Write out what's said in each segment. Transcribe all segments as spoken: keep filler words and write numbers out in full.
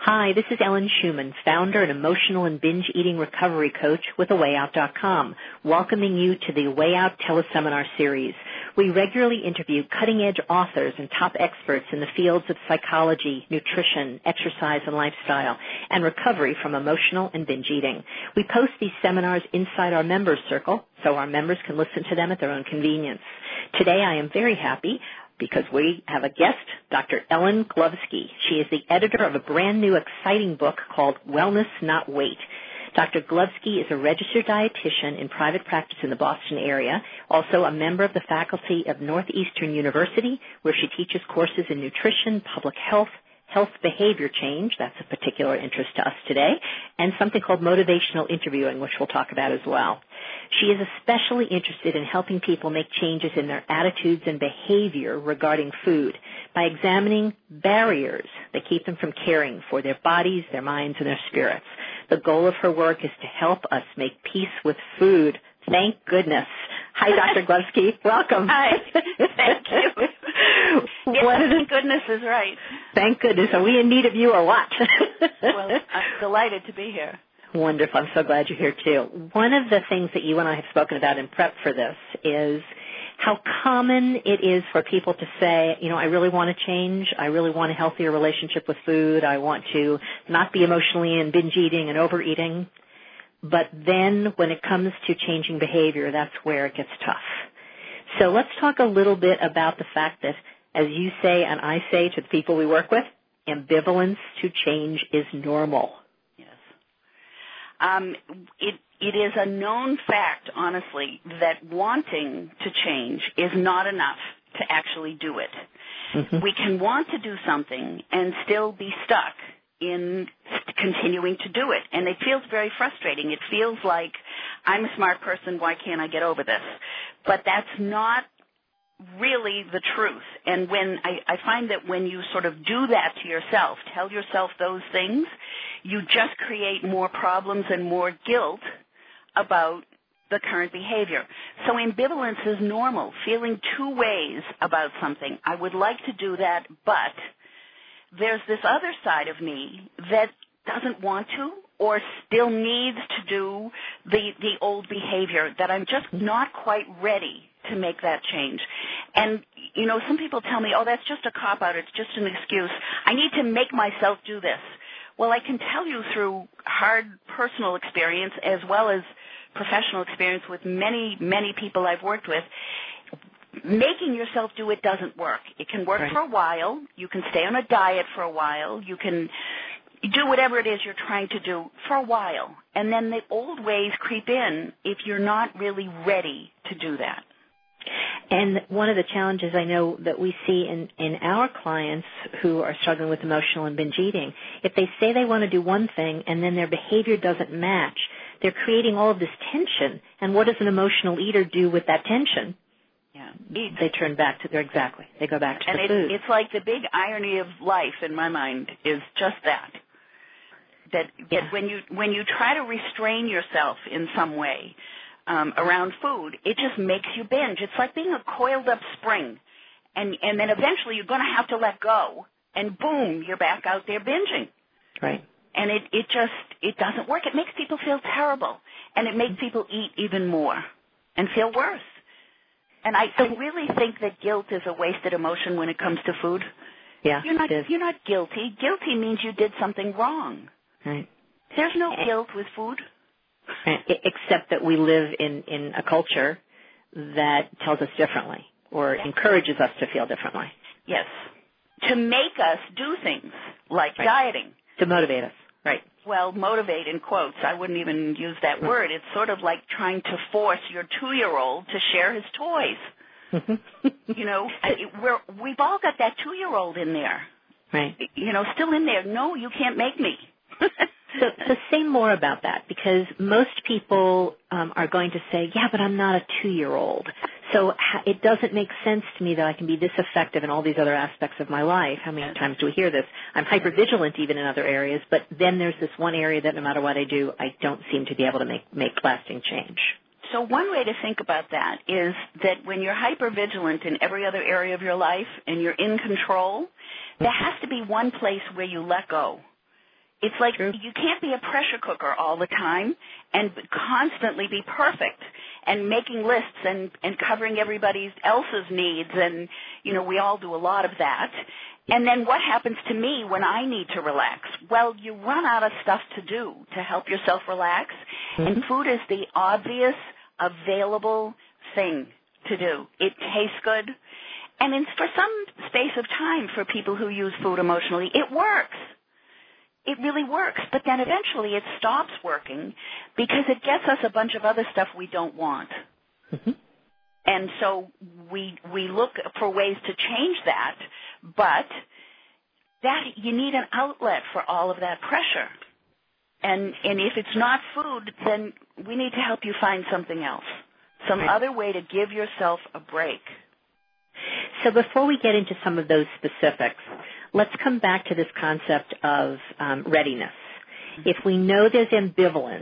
Hi, this is Ellen Schuman, founder and emotional and binge eating recovery coach with a way out dot com, welcoming you to the Way Out teleseminar series. We regularly interview cutting-edge authors and top experts in the fields of psychology, nutrition, exercise and lifestyle, and recovery from emotional and binge eating. We post these seminars inside our members circle so our members can listen to them at their own convenience. Today I am very happy because we have a guest, Doctor Ellen Glovsky. She is the editor of a brand new exciting book called Wellness Not Weight. Doctor Glovsky is a registered dietitian in private practice in the Boston area, also a member of the faculty of Northeastern University, where she teaches courses in nutrition, public health, health behavior change, that's of particular interest to us today, and something called motivational interviewing, which we'll talk about as well. She is especially interested in helping people make changes in their attitudes and behavior regarding food by examining barriers that keep them from caring for their bodies, their minds, and their spirits. The goal of her work is to help us make peace with food. Thank goodness. Hi, Doctor Glovsky. Welcome. Hi. Thank you. Yes, What is thank goodness is right. Thank goodness. Are we in need of you or what? Well, I'm delighted to be here. Wonderful. I'm so glad you're here, too. One of the things that you and I have spoken about in prep for this is how common it is for people to say, you know, I really want to change. I really want a healthier relationship with food. I want to not be emotionally and binge eating and overeating. But then when it comes to changing behavior, that's where it gets tough. So let's talk a little bit about the fact that, as you say and I say to the people we work with, ambivalence to change is normal. Yes. Um, it, it is a known fact, honestly, that wanting to change is not enough to actually do it. Mm-hmm. We can want to do something and still be stuck in continuing to do it. And it feels very frustrating. It feels like, I'm a smart person, why can't I get over this? But that's not really the truth. And when I, I find that when you sort of do that to yourself, tell yourself those things, you just create more problems and more guilt about the current behavior. So ambivalence is normal, feeling two ways about something. I would like to do that, but there's this other side of me that doesn't want to or still needs to do the, the old behavior, that I'm just not quite ready to make that change. And, you know, some people tell me, oh, that's just a cop-out, it's just an excuse. I need to make myself do this. Well, I can tell you through hard personal experience as well as professional experience with many, many people I've worked with, making yourself do it doesn't work. It can work right. for a while. You can stay on a diet for a while. You can do whatever it is you're trying to do for a while. And then the old ways creep in if you're not really ready to do that. And one of the challenges I know that we see in, in our clients who are struggling with emotional and binge eating, if they say they want to do one thing and then their behavior doesn't match, they're creating all of this tension. And what does an emotional eater do with that tension? Yeah. They turn back to their, exactly, they go back to and the it, food. It's like the big irony of life in my mind is just that. That, yeah. that when you when you try to restrain yourself in some way um, around food, it just makes you binge. It's like being a coiled up spring. And, and then eventually you're going to have to let go, and boom, you're back out there binging. Right. And it, it just, it doesn't work. It makes people feel terrible. And it makes people eat even more and feel worse. And I, I really think that guilt is a wasted emotion when it comes to food. Yeah, you're not, it is. You're not guilty. Guilty means you did something wrong. Right. There's no guilt with food. Except that we live in, in a culture that tells us differently or yes. encourages us to feel differently. Yes. To make us do things like right. dieting. To motivate us. Right. Well, motivate in quotes. I wouldn't even use that mm-hmm. word. It's sort of like trying to force your two-year-old to share his toys. You know, we're, we've all got that two-year-old in there. Right. You know, still in there. No, you can't make me. so, so say more about that, because most people um, are going to say, yeah, but I'm not a two-year-old. So it doesn't make sense to me that I can be this effective in all these other aspects of my life. How many times do we hear this? I'm hypervigilant even in other areas, but then there's this one area that no matter what I do, I don't seem to be able to make, make lasting change. So one way to think about that is that when you're hypervigilant in every other area of your life and you're in control, there has to be one place where you let go. It's like True. you can't be a pressure cooker all the time and constantly be perfect and making lists and, and covering everybody else's needs. And, you know, we all do a lot of that. And then what happens to me when I need to relax? Well, you run out of stuff to do to help yourself relax. Mm-hmm. And food is the obvious, available thing to do. It tastes good. And it's for some space of time for people who use food emotionally, it works. It really works, but then eventually it stops working because it gets us a bunch of other stuff we don't want. Mm-hmm. And so we we look for ways to change that, but that you need an outlet for all of that pressure. And and if it's not food, then we need to help you find something else, some right. other way to give yourself a break. So before we get into some of those specifics, let's come back to this concept of um, readiness. If we know there's ambivalence,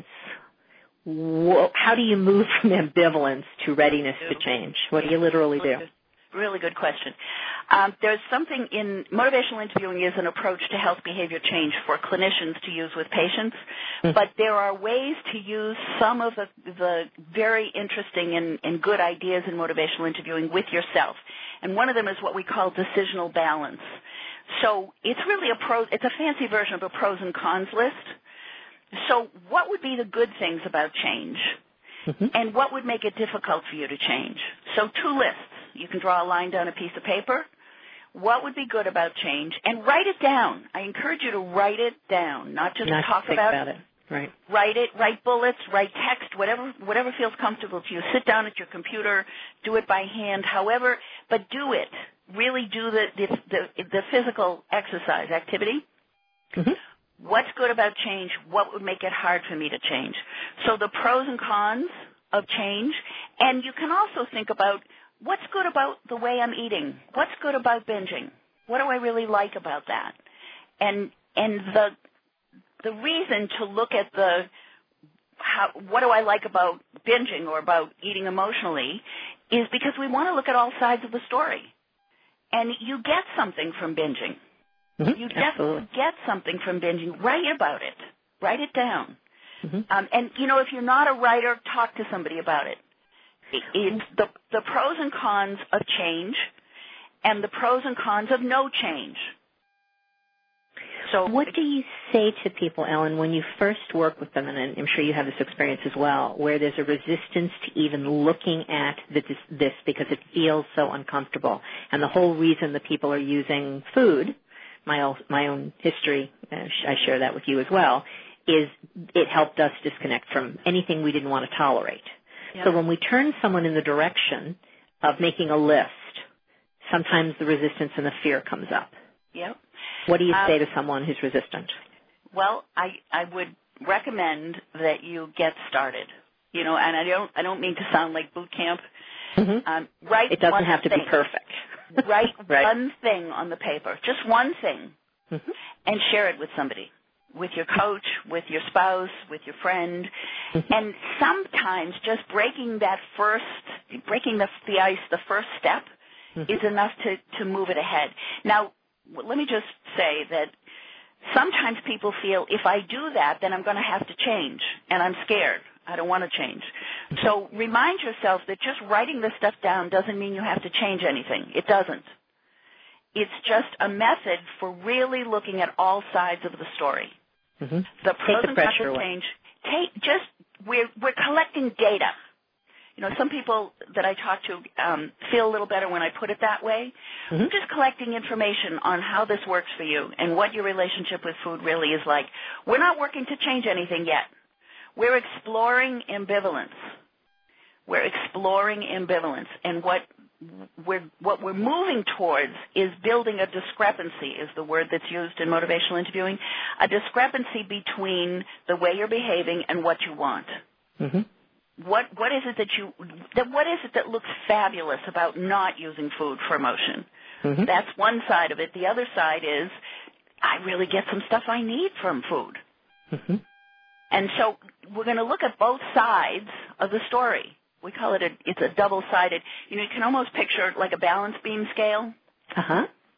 wh- how do you move from ambivalence to readiness to change? What do you literally do? Really good question. Um, there's something in motivational interviewing is an approach to health behavior change for clinicians to use with patients, mm-hmm. but there are ways to use some of the, the very interesting and, and good ideas in motivational interviewing with yourself. And one of them is what we call decisional balance. So it's really a pro, it's a fancy version of a pros and cons list. So what would be the good things about change? Mm-hmm. And what would make it difficult for you to change? So two lists. You can draw a line down a piece of paper. What would be good about change? And write it down. I encourage you to write it down, not just not talk think about, about it. Right. Write it, write bullets, write text, whatever whatever feels comfortable to you. Sit down at your computer, do it by hand, however, but do it. Really do the the, the, the physical exercise activity. Mm-hmm. What's good about change? What would make it hard for me to change? So the pros and cons of change, and you can also think about what's good about the way I'm eating? What's good about binging? What do I really like about that? And and the the reason to look at the how what do I like about binging or about eating emotionally is because we want to look at all sides of the story. And you get something from binging. Mm-hmm. You definitely get something from binging. Write about it. Write it down. Mm-hmm. Um, and, you know, if you're not a writer, talk to somebody about it. It's the, the pros and cons of change and the pros and cons of no change. So, what do you say to people, Ellen, when you first work with them, and I'm sure you have this experience as well, where there's a resistance to even looking at this, this because it feels so uncomfortable? And the whole reason that people are using food, my own, my own history, I share that with you as well, is it helped us disconnect from anything we didn't want to tolerate. Yep. So when we turn someone in the direction of making a list, sometimes the resistance and the fear comes up. Yep. What do you um, say to someone who's resistant? Well, I, I would recommend that you get started. You know, and I don't I don't mean to sound like boot camp. Mm-hmm. Um, write it doesn't one have to thing. be perfect. Write right. one thing on the paper, just one thing, mm-hmm. and share it with somebody, with your coach, with your spouse, with your friend. Mm-hmm. And sometimes just breaking that first, breaking the, the ice, the first step, mm-hmm. is enough to, to move it ahead. Now, let me just say that sometimes people feel if I do that, then I'm going to have to change, and I'm scared. I don't want to change. So remind yourself that just writing this stuff down doesn't mean you have to change anything. It doesn't. It's just a method for really looking at all sides of the story. Mm-hmm. The pros and cons of change. Take just we're we're collecting data. You know, some people that I talk to um, feel a little better when I put it that way. Mm-hmm. We're just collecting information on how this works for you and what your relationship with food really is like. We're not working to change anything yet. We're exploring ambivalence. We're exploring ambivalence, and what we're what we're moving towards is building a discrepancy, is the word that's used in motivational interviewing, a discrepancy between the way you're behaving and what you want. Mm-hmm. What what is it that you that what is it that looks fabulous about not using food for emotion? Mm-hmm. That's one side of it. The other side is I really get some stuff I need from food. Mm-hmm. And so we're going to look at both sides of the story. We call it a, it's a double-sided, you know, you can almost picture like a balance beam scale. Uh-huh.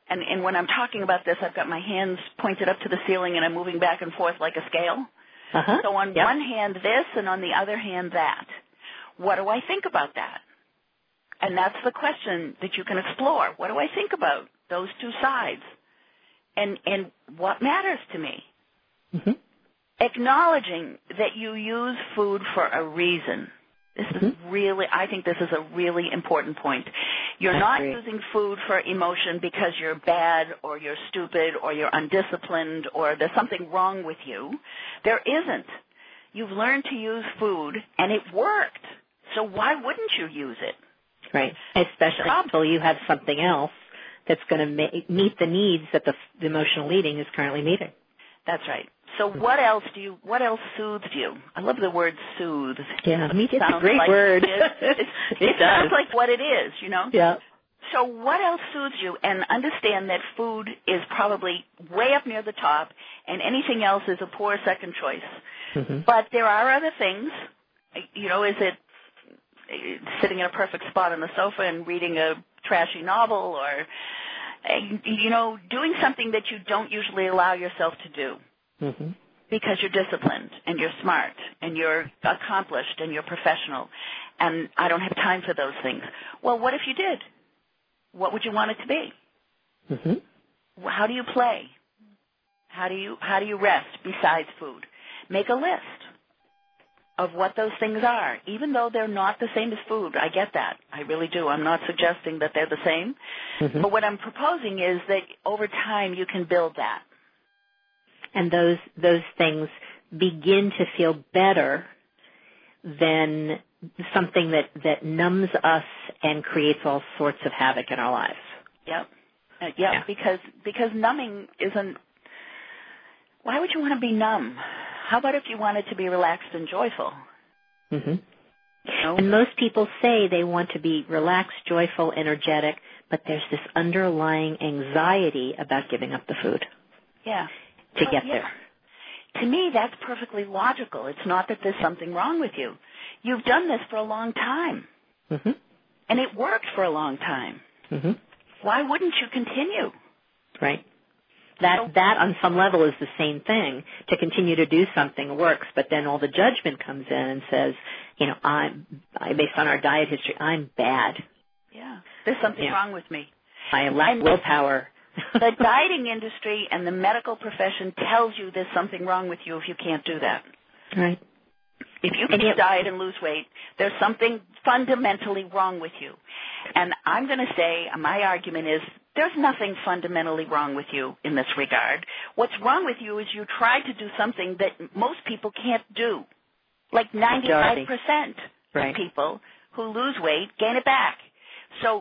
and, and when I'm talking about this, I've got my hands pointed up to the ceiling and I'm moving back and forth like a scale. Uh-huh. So on yep. one hand this and on the other hand that. What do I think about that? And that's the question that you can explore. What do I think about those two sides? And and what matters to me? Mm-hmm. Acknowledging that you use food for a reason. This is mm-hmm. really, I think this is a really important point. You're I not agree. using food for emotion because you're bad or you're stupid or you're undisciplined or there's something wrong with you. There isn't. You've learned to use food and it worked. So why wouldn't you use it? Right, especially until you have something else that's going to ma- meet the needs that the, the emotional eating is currently meeting. That's right. So what else do you? What else soothes you? I love the word soothe. Yeah, me too. It's a sounds great like word. It, it, it, it sounds like what it is, you know. Yeah. So what else soothes you? And understand that food is probably way up near the top, and anything else is a poor second choice. Mm-hmm. But there are other things. You know, is it sitting in a perfect spot on the sofa and reading a trashy novel, or you know, doing something that you don't usually allow yourself to do? Mm-hmm. Because you're disciplined and you're smart and you're accomplished and you're professional, and I don't have time for those things. Well, what if you did? What would you want it to be? Mm-hmm. How do you play? How do you how do you rest besides food? Make a list of what those things are, even though they're not the same as food. I get that. I really do. I'm not suggesting that they're the same. Mm-hmm. But what I'm proposing is that over time you can build that. And those those things begin to feel better than something that, that numbs us and creates all sorts of havoc in our lives. Yep. Uh, yep, yeah. because because numbing isn't. Why would you want to be numb? How about if you wanted to be relaxed and joyful? Mm-hmm. You know? And most people say they want to be relaxed, joyful, energetic, but there's this underlying anxiety about giving up the food. Yeah. To well, get yeah. there. To me, that's perfectly logical. It's not that there's something wrong with you. You've done this for a long time. Mm-hmm. And it worked for a long time. Mm-hmm. Why wouldn't you continue? Right. That that on some level is the same thing. To continue to do something works, but then all the judgment comes in and says, you know, I'm I, based on our diet history, I'm bad. Yeah, there's something yeah. wrong with me. I lack and willpower. The dieting industry and the medical profession tells you there's something wrong with you if you can't do that. Right. If you can't diet and lose weight, there's something fundamentally wrong with you. And I'm going to say, my argument is, there's nothing fundamentally wrong with you in this regard. What's wrong with you is you tried to do something that most people can't do. Like ninety-five percent right. of people who lose weight gain it back. So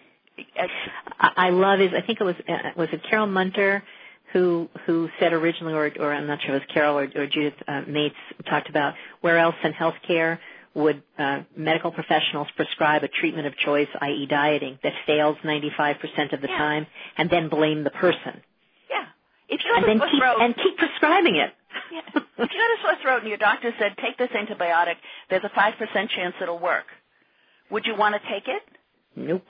uh, I love is I think it was uh, was it Carol Munter who who said originally, or, or I'm not sure if it was Carol or, or Judith uh, Mates talked about where else in healthcare would uh, medical professionals prescribe a treatment of choice, that is dieting, that fails ninety-five percent of the yeah. time, and then blame the person. Yeah. If you have and a then sore keep, throat, and keep prescribing it. Yeah. If you had a sore throat and your doctor said, take this antibiotic, there's a five percent chance it'll work, would you want to take it? Nope.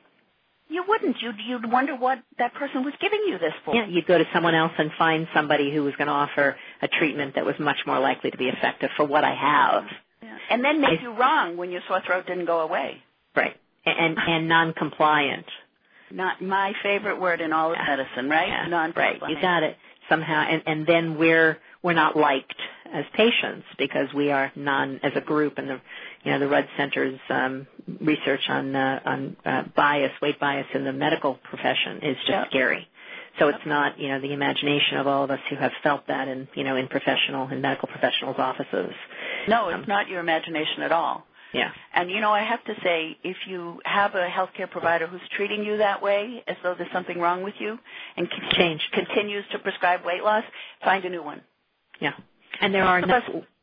You wouldn't. You'd, you'd wonder what that person was giving you this for. Yeah, you'd go to someone else and find somebody who was going to offer a treatment that was much more likely to be effective for what I have. Yeah. And then make I, you wrong when your sore throat didn't go away. Right. And and non-compliant. Not my favorite word in all of yeah. medicine, right? Yeah. Non-compliant. Right. You got it somehow. And, and then we're we're not liked as patients because we are non as a group, and the you know the Rudd Center's um, research on uh, on uh, bias, weight bias in the medical profession is just yep. scary. So yep. it's not you know the imagination of all of us who have felt that in you know in professional and medical professionals' offices. No, it's um, not your imagination at all. Yeah. And, you know, I have to say, if you have a healthcare provider who's treating you that way, as though there's something wrong with you, and con- Change. continues to prescribe weight loss, find a new one. Yeah. And there are no,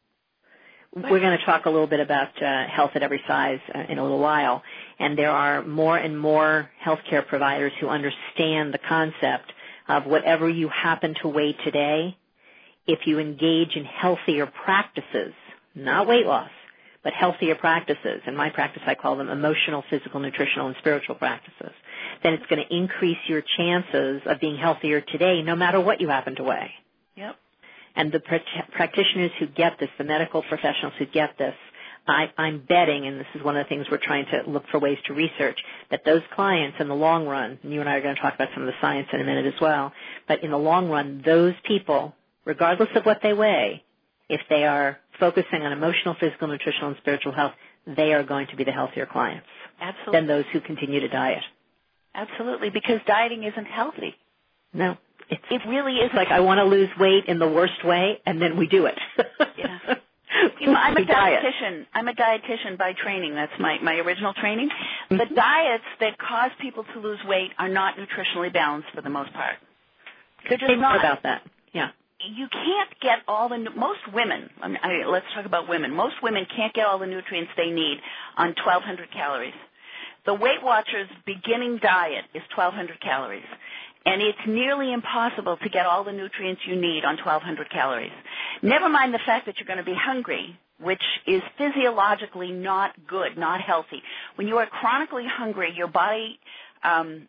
we're going to talk a little bit about uh, health at every size uh, in a little while, and there are more and more healthcare providers who understand the concept of whatever you happen to weigh today, if you engage in healthier practices, not weight loss, but healthier practices. In my practice, I call them emotional, physical, nutritional, and spiritual practices. Then it's going to increase your chances of being healthier today, no matter what you happen to weigh. Yep. And the pr- practitioners who get this, the medical professionals who get this, I, I'm betting, and this is one of the things we're trying to look for ways to research, that those clients in the long run, and you and I are going to talk about some of the science in a minute as well, but in the long run, those people, regardless of what they weigh, if they are focusing on emotional, physical, nutritional, and spiritual health, they are going to be the healthier clients. Absolutely. Than those who continue to diet. Absolutely, because dieting isn't healthy. No. It's, it really is. Like, I want to lose weight in the worst way, and then we do it. Yeah. You know, I'm a dietitian. I'm a dietitian by training. That's my, my original training. The Mm-hmm. diets that cause people to lose weight are not nutritionally balanced for the most part. They're just Say not. more about that. Yeah. You can't get all the, most women, I mean, I, let's talk about women. Most women can't get all the nutrients they need on twelve hundred calories. The Weight Watchers beginning diet is twelve hundred calories. And it's nearly impossible to get all the nutrients you need on twelve hundred calories. Never mind the fact that you're going to be hungry, which is physiologically not good, not healthy. When you are chronically hungry, your body um,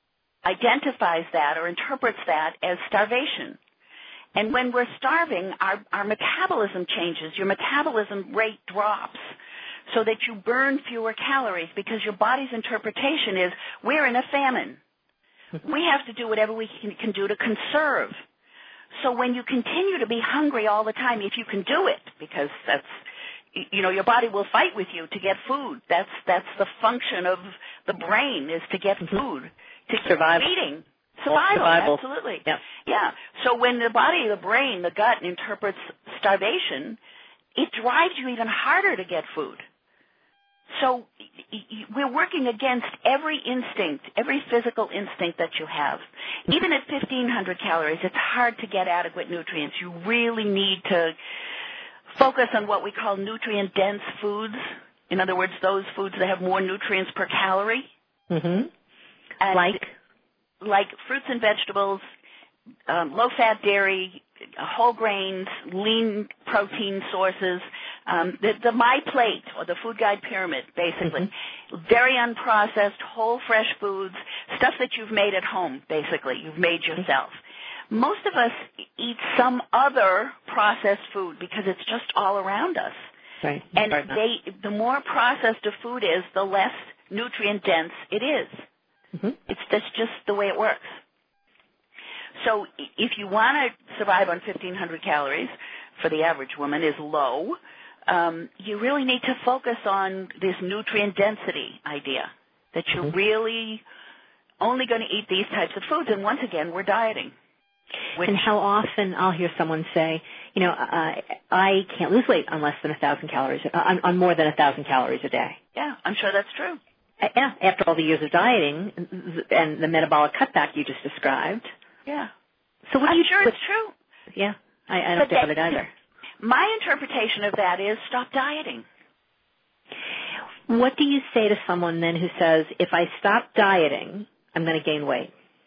identifies that or interprets that as starvation. And when we're starving, our, our metabolism changes. Your metabolism rate drops so that you burn fewer calories because your body's interpretation is we're in a famine. We have to do whatever we can, can do to conserve. So when you continue to be hungry all the time, if you can do it, because that's, you know, your body will fight with you to get food. That's that's the function of the brain, is to get food, to survive. keep eating. Survival, Survival. Absolutely. Yeah. Yeah. So when the body, the brain, the gut interprets starvation, it drives you even harder to get food. So we're working against every instinct, every physical instinct that you have. Even at fifteen hundred calories, it's hard to get adequate nutrients. You really need to focus on what we call nutrient-dense foods. In other words, those foods that have more nutrients per calorie. Mm-hmm. And like? Like fruits and vegetables, um, low-fat dairy, whole grains, lean protein sources, um, the, the My Plate or the Food Guide Pyramid, basically. Mm-hmm. Very unprocessed, whole, fresh foods, stuff that you've made at home, basically, you've made yourself. Most of us eat some other processed food because it's just all around us. Right. And right they, the more processed a food is, the less nutrient-dense it is. Mm-hmm. It's that's just the way it works. So if you want to survive on fifteen hundred calories, for the average woman is low, um, you really need to focus on this nutrient density idea, that you're mm-hmm. really only going to eat these types of foods. And once again, we're dieting. Which, and how often I'll hear someone say, you know, uh, I can't lose weight on less than one thousand calories, on, on more than one thousand calories a day. Yeah, I'm sure that's true. Uh, yeah, after all the years of dieting and the metabolic cutback you just described. Yeah. So what I'm do you sure do? it's true. Yeah, I, I don't doubt it either. My interpretation of that is stop dieting. What do you say to someone then who says, if I stop dieting, I'm going to gain weight?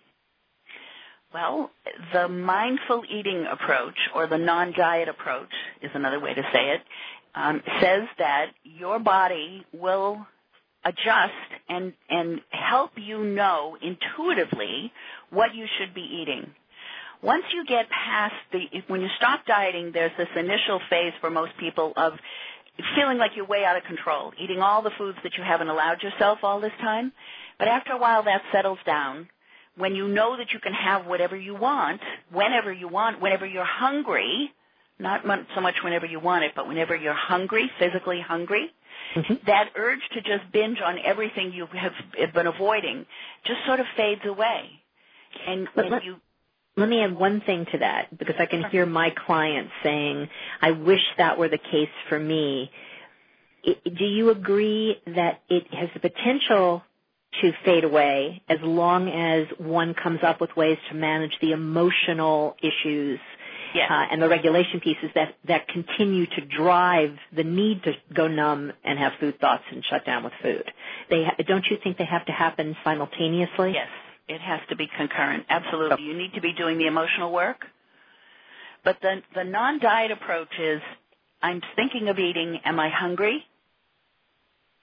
Well, the mindful eating approach, or the non-diet approach is another way to say it, um, says that your body will adjust and, and help you know intuitively what you should be eating. Once you get past the, when you stop dieting, there's this initial phase for most people of feeling like you're way out of control, eating all the foods that you haven't allowed yourself all this time. But after a while, that settles down. When you know that you can have whatever you want, whenever you want, whenever you're hungry, not so much whenever you want it, but whenever you're hungry, physically hungry, mm-hmm. that urge to just binge on everything you have been avoiding just sort of fades away. And when let, you let me add one thing to that, because I can hear my clients saying, I wish that were the case for me. It, do you agree that it has the potential to fade away as long as one comes up with ways to manage the emotional issues yes. uh, and the regulation pieces that, that continue to drive the need to go numb and have food thoughts and shut down with food? They ha- don't you think they have to happen simultaneously? Yes, it has to be concurrent. Absolutely. Oh. You need to be doing the emotional work. But the, the non-diet approach is, I'm thinking of eating. Am I hungry?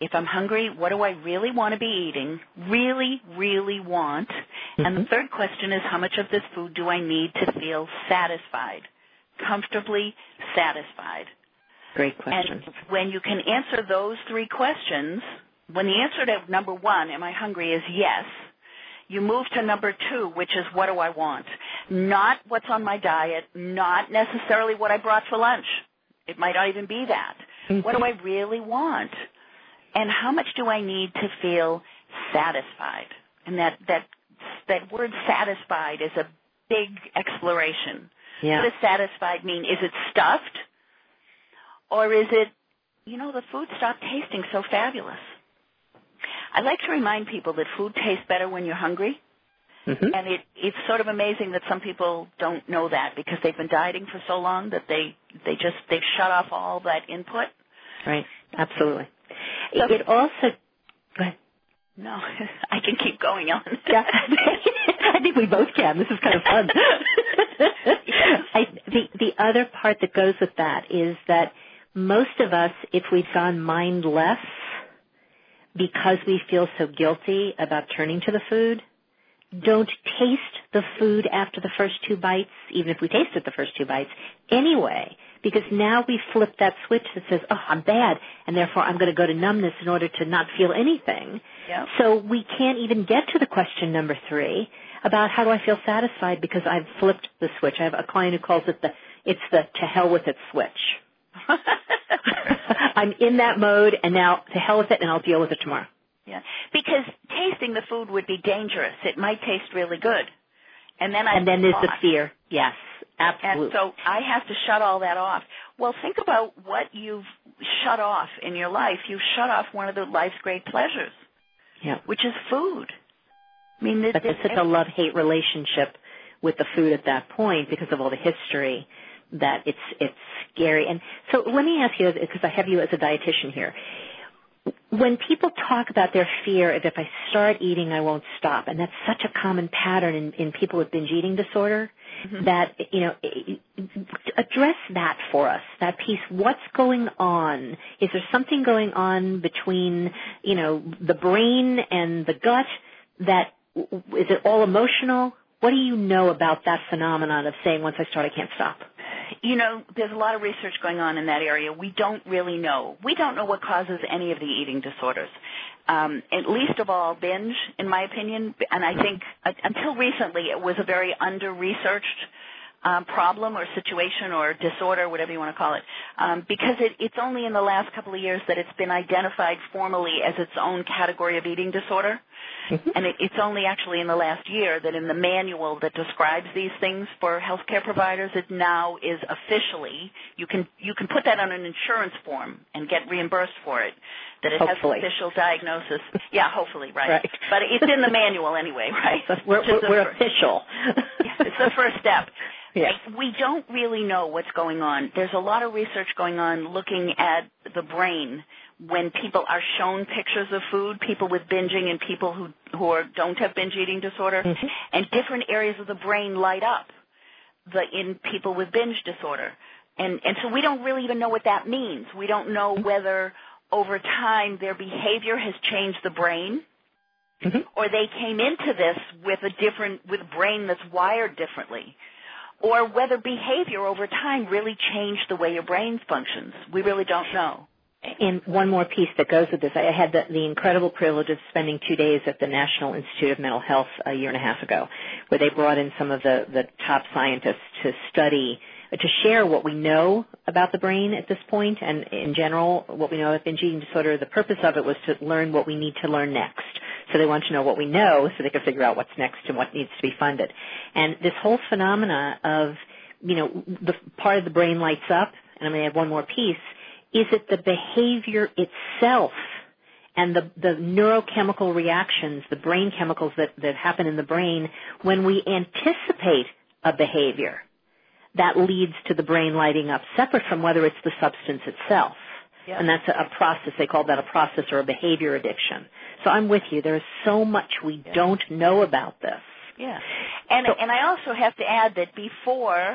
If I'm hungry, what do I really want to be eating? Really, really want. Mm-hmm. And the third question is, how much of this food do I need to feel satisfied, comfortably satisfied? Great question. And when you can answer those three questions, when the answer to number one, am I hungry, is yes, you move to number two, which is what do I want? Not what's on my diet, not necessarily what I brought for lunch. It might not even be that. Mm-hmm. What do I really want? And how much do I need to feel satisfied? And that, that, that word satisfied is a big exploration. Yeah. What does satisfied mean? Is it stuffed? Or is it, you know, the food stopped tasting so fabulous? I like to remind people that food tastes better when you're hungry. Mm-hmm. And it, it's sort of amazing that some people don't know that because they've been dieting for so long that they, they just, they've shut off all that input. Right. Absolutely. So, it also, go ahead. No, I can keep going on. Yeah. I think we both can. This is kind of fun. I, the, the other part that goes with that is that most of us, if we've gone mindless because we feel so guilty about turning to the food, don't taste the food after the first two bites, even if we tasted the first two bites, anyway, because now we flip that switch that says, oh, I'm bad, and therefore I'm going to go to numbness in order to not feel anything. Yep. So we can't even get to the question number three about how do I feel satisfied because I've flipped the switch. I have a client who calls it the, it's the to hell with it switch. I'm in that mode, and now to hell with it, and I'll deal with it tomorrow. Yeah, because tasting the food would be dangerous. It might taste really good, and then I and then there's lost. the fear. Yes, absolutely. And so I have to shut all that off. Well, think about what you've shut off in your life. You've shut off one of the life's great pleasures, yeah, which is food. I mean, this, but there's such a love-hate relationship with the food at that point because of all the history that it's it's scary. And so let me ask you, because I have you as a dietitian here. When people talk about their fear of if I start eating, I won't stop, and that's such a common pattern in, in people with binge eating disorder, mm-hmm. that, you know, address that for us, that piece. What's going on? Is there something going on between, you know, the brain and the gut that, is it all emotional? What do you know about that phenomenon of saying once I start, I can't stop? You know, there's a lot of research going on in that area. We don't really know. We don't know what causes any of the eating disorders. Um, and least of all, binge, in my opinion. And I think uh, until recently it was a very under-researched um, problem or situation or disorder, whatever you want to call it, um, because it, it's only in the last couple of years that it's been identified formally as its own category of eating disorder. Mm-hmm. And it, it's only actually in the last year that in the manual that describes these things for healthcare providers, it now is officially, you can you can put that on an insurance form and get reimbursed for it, that it hopefully. has official diagnosis. Yeah, hopefully, right. right. But it's in the manual anyway, right? So we're we're, we're official. Yeah, it's the first step. Yes. We don't really know what's going on. There's a lot of research going on looking at the brain when people are shown pictures of food, people with binging and people who, who are, don't have binge eating disorder, mm-hmm. and different areas of the brain light up the, in people with binge disorder. And, and so we don't really even know what that means. We don't know whether over time their behavior has changed the brain, mm-hmm. or they came into this with a different, with a brain that's wired differently, or whether behavior over time really changed the way your brain functions. We really don't know. And one more piece that goes with this. I had the, the incredible privilege of spending two days at the National Institute of Mental Health a year and a half ago, where they brought in some of the, the top scientists to study, to share what we know about the brain at this point, and in general, what we know about binge eating disorder. The purpose of it was to learn what we need to learn next. So they want to know what we know so they can figure out what's next and what needs to be funded. And this whole phenomena of, you know, the part of the brain lights up, and I'm going to add one more piece. Is it the behavior itself and the, the neurochemical reactions, the brain chemicals that, that happen in the brain when we anticipate a behavior that leads to the brain lighting up, separate from whether it's the substance itself? Yeah. And that's a, a process. They call that a process or a behavior addiction. So I'm with you. There is so much we yeah. don't know about this. Yeah. And, so, and I also have to add that before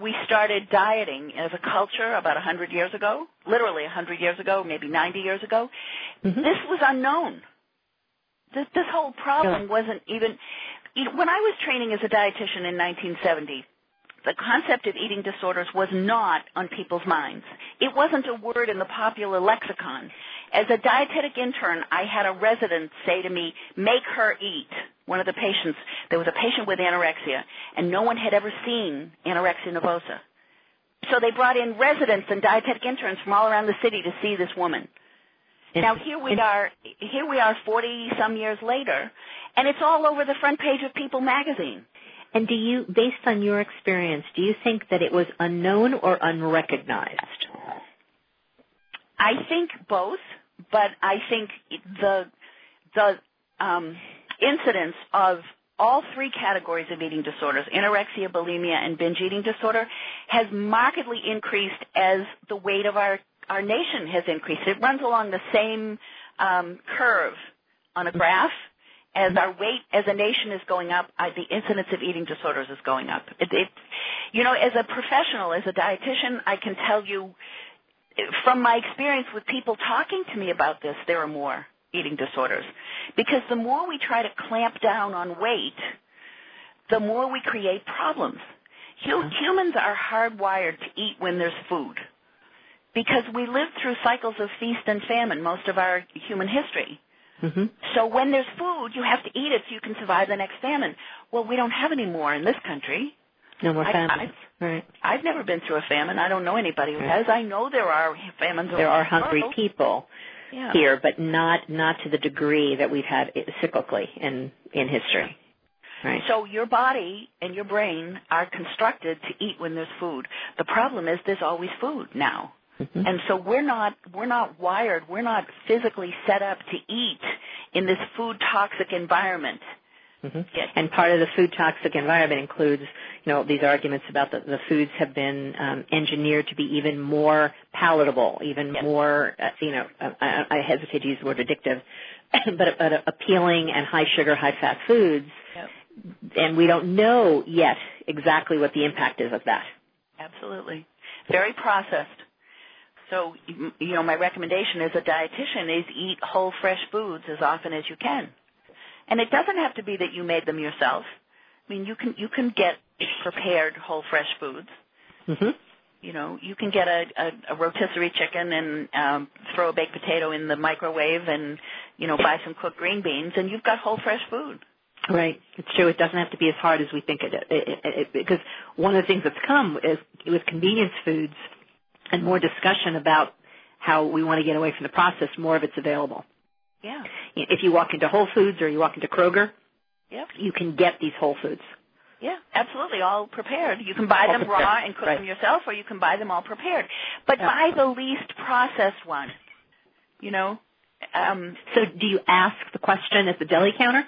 we started dieting as a culture about one hundred years ago, literally one hundred years ago, maybe ninety years ago, mm-hmm. this was unknown. This, this whole problem yeah. wasn't even, you know, when I was training as a dietitian in nineteen seventy, the concept of eating disorders was not on people's minds. It wasn't a word in the popular lexicon. As a dietetic intern, I had a resident say to me, make her eat. One of the patients, there was a patient with anorexia, and no one had ever seen anorexia nervosa. So they brought in residents and dietetic interns from all around the city to see this woman. Now here we are, here we are forty some years later, and it's all over the front page of People magazine. And do you, based on your experience, do you think that it was unknown or unrecognized? I think both, but I think the the um, incidence of all three categories of eating disorders, anorexia, bulimia, and binge eating disorder, has markedly increased as the weight of our, our nation has increased. It runs along the same um, curve on a graph. As our weight as a nation is going up, uh, the incidence of eating disorders is going up. It, it, you know, as a professional, as a dietitian, I can tell you from my experience with people talking to me about this, there are more eating disorders. Because the more we try to clamp down on weight, the more we create problems. Humans are hardwired to eat when there's food because we lived through cycles of feast and famine most of our human history. Mm-hmm. So when there's food, you have to eat it so you can survive the next famine. Well, we don't have any more in this country. No more famines. I, I've, right. I've never been through a famine. I don't know anybody who right. has. I know there are famines. There are hungry world. people yeah. here, but not not to the degree that we've had cyclically in, in history. Right. So your body and your brain are constructed to eat when there's food. The problem is there's always food now. Mm-hmm. And so we're not we're not wired, we're not physically set up to eat in this food toxic environment. Mm-hmm. Yeah. And part of the food toxic environment includes, you know, these arguments about the, the foods have been um, engineered to be even more palatable, even yes. more, uh, you know, I, I hesitate to use the word addictive, but, but appealing and high sugar, high fat foods. Yep. And we don't know yet exactly what the impact is of that. Absolutely. Very processed. So, you know, my recommendation as a dietitian is eat whole, fresh foods as often as you can. And it doesn't have to be that you made them yourself. I mean, you can you can get prepared whole, fresh foods. Mm-hmm. You know, you can get a, a, a rotisserie chicken and um, throw a baked potato in the microwave and, you know, buy some cooked green beans, and you've got whole, fresh food. Right. It's true. It doesn't have to be as hard as we think it, it, it, it because one of the things that's come is with convenience foods and more discussion about how we want to get away from the process, more of it's available. Yeah. If you walk into Whole Foods or you walk into Kroger, yep. you can get these whole foods. Yeah, absolutely, all prepared. You can buy all them prepared. raw and cook right. them yourself, or you can buy them all prepared. But yeah. buy the least processed one, you know. Um, so do you ask the question at the deli counter?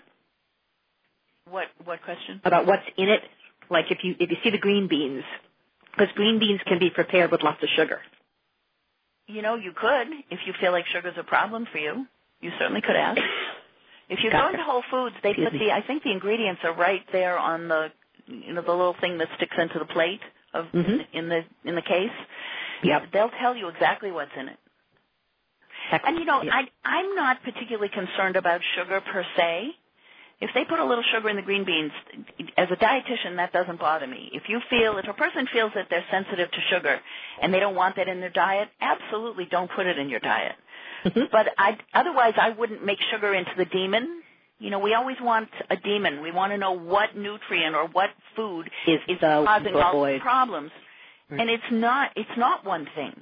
What what question? About what's in it. Like if you if you see the green beans, because green beans can be prepared with lots of sugar. You know, you could, if you feel like sugar's a problem for you. You certainly could ask. If you go into Whole Foods, they Excuse put me. the, I think the ingredients are right there on the, you know, the little thing that sticks into the plate of mm-hmm. in the in the case. Yep. They'll tell you exactly what's in it. Heck, and you know, yep. I I'm not particularly concerned about sugar per se. If they put a little sugar in the green beans, as a dietitian, that doesn't bother me. If you feel, if a person feels that they're sensitive to sugar and they don't want that in their diet, absolutely don't put it in your diet. Mm-hmm. But I, otherwise, I wouldn't make sugar into the demon. You know, we always want a demon. We want to know what nutrient or what food is, is uh, causing all the avoid. problems. Right. And it's not, it's not one thing.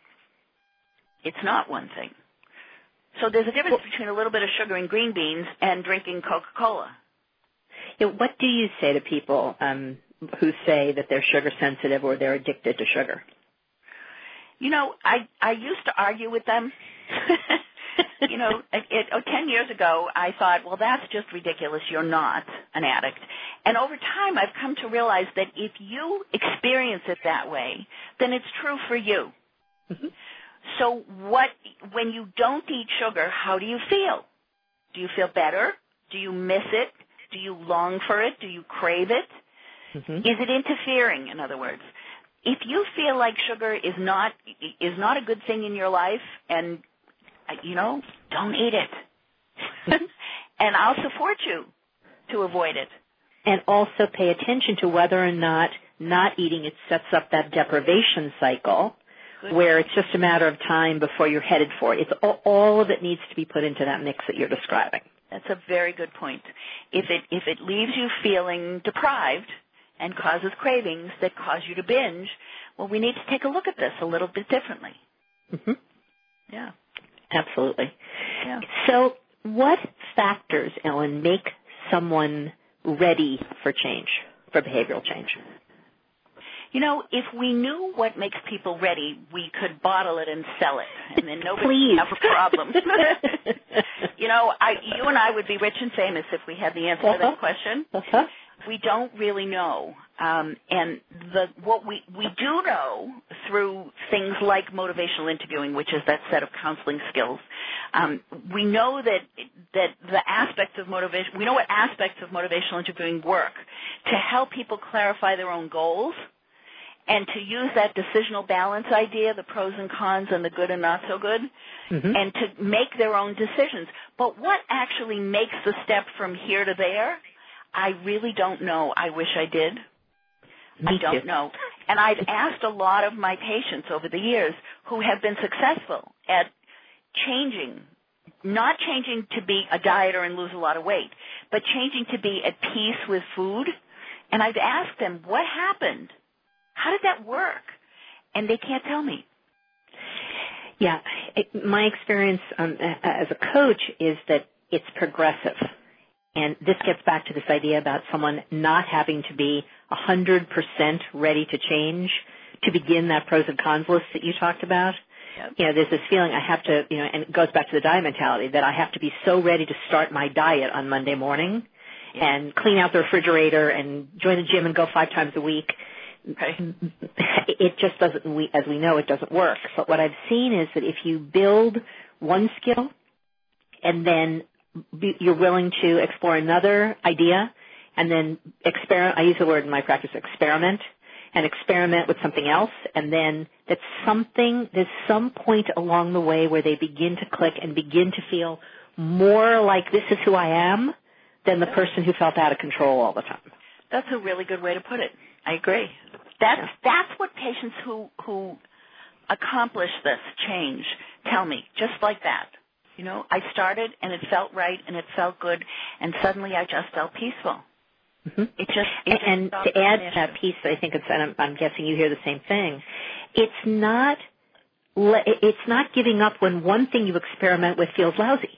It's not one thing. So there's a difference between a little bit of sugar in green beans and drinking Coca-Cola. Yeah, what do you say to people um, who say that they're sugar sensitive or they're addicted to sugar? You know, I I used to argue with them. you know, it, it, oh, ten years ago, I thought, well, that's just ridiculous. You're not an addict. And over time, I've come to realize that if you experience it that way, then it's true for you. Mm-hmm. So what, when you don't eat sugar, how do you feel? Do you feel better? Do you miss it? Do you long for it? Do you crave it? Mm-hmm. Is it interfering, in other words? if you feel like sugar is not is not a good thing in your life, and you know, don't eat it. And I'll support you to avoid it. And also pay attention to whether or not not eating it sets up that deprivation cycle. Good. Where it's just a matter of time before you're headed for it. It's all, all of it needs to be put into that mix that you're describing. That's a very good point. If it if it leaves you feeling deprived and causes cravings that cause you to binge, well, we need to take a look at this a little bit differently. Mm-hmm. Yeah. Absolutely. Yeah. So what factors, Ellen, make someone ready for change, for behavioral change? You know, if we knew what makes people ready, we could bottle it and sell it, and then nobody Please. would have a problem. You know, I, you and I would be rich and famous if we had the answer uh-huh. to that question. Uh-huh. We don't really know, um, and the what we we do know through things like motivational interviewing, which is that set of counseling skills. Um, we know that that the aspects of motivation. We know what aspects of motivational interviewing work to help people clarify their own goals. And to use that decisional balance idea, the pros and cons and the good and not so good, mm-hmm. and to make their own decisions. But what actually makes the step from here to there, I really don't know. I wish I did. Me I don't too. know. And I've asked a lot of my patients over the years who have been successful at changing, not changing to be a dieter and lose a lot of weight, but changing to be at peace with food. And I've asked them, what happened? How did that work? And they can't tell me. Yeah, it, my experience um, as a coach is that it's progressive. And this gets back to this idea about someone not having to be one hundred percent ready to change to begin that pros and cons list that you talked about. Yep. You know, there's this feeling I have to, you know, and it goes back to the diet mentality, that I have to be so ready to start my diet on Monday morning yep. and clean out the refrigerator and join the gym and go five times a week. Okay. It just doesn't, we, as we know, it doesn't work. But what I've seen is that if you build one skill and then be, you're willing to explore another idea and then experiment, I use the word in my practice, experiment, and experiment with something else, and then that something, there's some point along the way where they begin to click and begin to feel more like this is who I am than the person who felt out of control all the time. That's a really good way to put it. I agree. That's that's what patients who who accomplish this change tell me, just like that. You know, I started and it felt right and it felt good, and suddenly I just felt peaceful. Mm-hmm. It just it and, just and to add to that piece, I think it's, and I'm, I'm guessing you hear the same thing. It's not it's not giving up when one thing you experiment with feels lousy.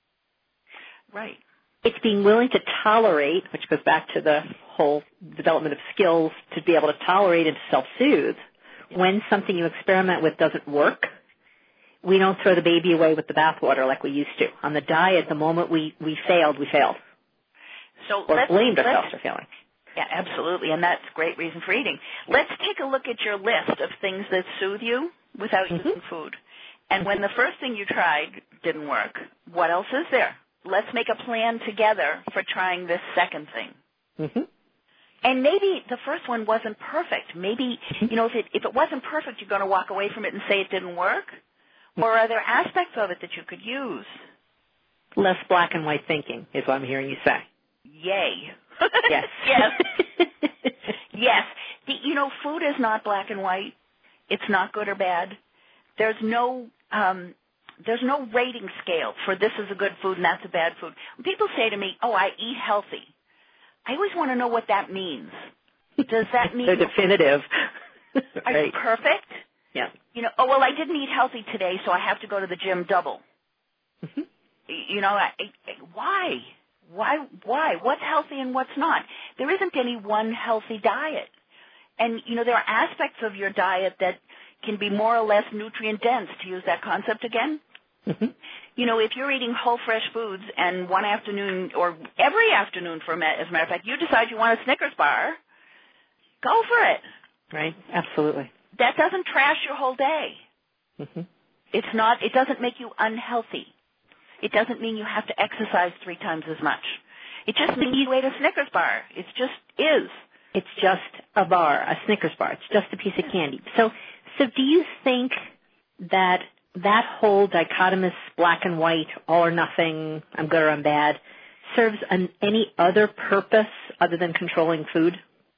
Right. It's being willing to tolerate, which goes back to the whole development of skills to be able to tolerate and self-soothe. Yeah. When something you experiment with doesn't work, we don't throw the baby away with the bathwater like we used to. On the diet, the moment we, we failed, we failed. So or let's, blamed let's, ourselves for failing. Yeah, absolutely, and that's a great reason for eating. Let's take a look at your list of things that soothe you without mm-hmm. using food. And when the first thing you tried didn't work, what else is there? Let's make a plan together for trying this second thing. Mm-hmm. And maybe the first one wasn't perfect. Maybe, you know, if it, if it wasn't perfect, you're going to walk away from it and say it didn't work? Or are there aspects of it that you could use? Less black and white thinking is what I'm hearing you say. Yay. Yes. Yes. Yes. The, you know, food is not black and white. It's not good or bad. There's no... Um, There's no rating scale for this is a good food and that's a bad food. When people say to me, oh, I eat healthy, I always want to know what that means. Does that mean... They're definitive. Are right. you perfect? Yeah. You know, oh, well, I didn't eat healthy today, so I have to go to the gym double. Mm-hmm. You know, I, I, why? Why? Why? What's healthy and what's not? There isn't any one healthy diet. And, you know, there are aspects of your diet that can be more or less nutrient dense, to use that concept again. Mm-hmm. You know, if you're eating whole fresh foods and one afternoon or every afternoon, for a, as a matter of fact, you decide you want a Snickers bar, go for it. Right, absolutely. That doesn't trash your whole day. Mm-hmm. It's not, it doesn't make you unhealthy. It doesn't mean you have to exercise three times as much. It just means you eat a Snickers bar. It just is. It's just a bar, a Snickers bar. It's just a piece of candy. So, so do you think that that whole dichotomous black and white, all or nothing, I'm good or I'm bad, serves an, any other purpose other than controlling food?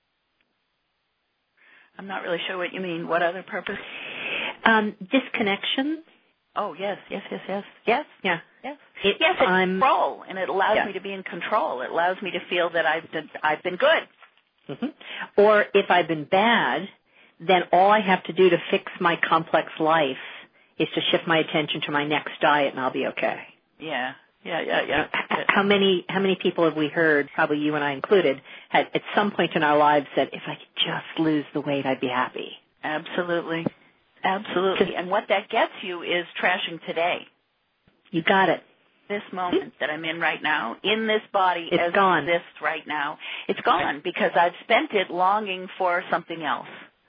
I'm not really sure what you mean. What other purpose? Um, disconnection. Oh, yes, yes, yes, yes. Yes, yeah. Yes, it, yes it's I'm, control, and it allows yeah. me to be in control. It allows me to feel that I've been, I've been good. Mm-hmm. Or if I've been bad, then all I have to do to fix my complex life is to shift my attention to my next diet, and I'll be okay. Yeah, yeah, yeah, yeah. How many how many people have we heard, probably you and I included, had at some point in our lives said, if I could just lose the weight, I'd be happy? Absolutely. Absolutely. And what that gets you is trashing today. You got it. This moment that I'm in right now, in this body it's as gone. it exists right now, it's gone because I've spent it longing for something else.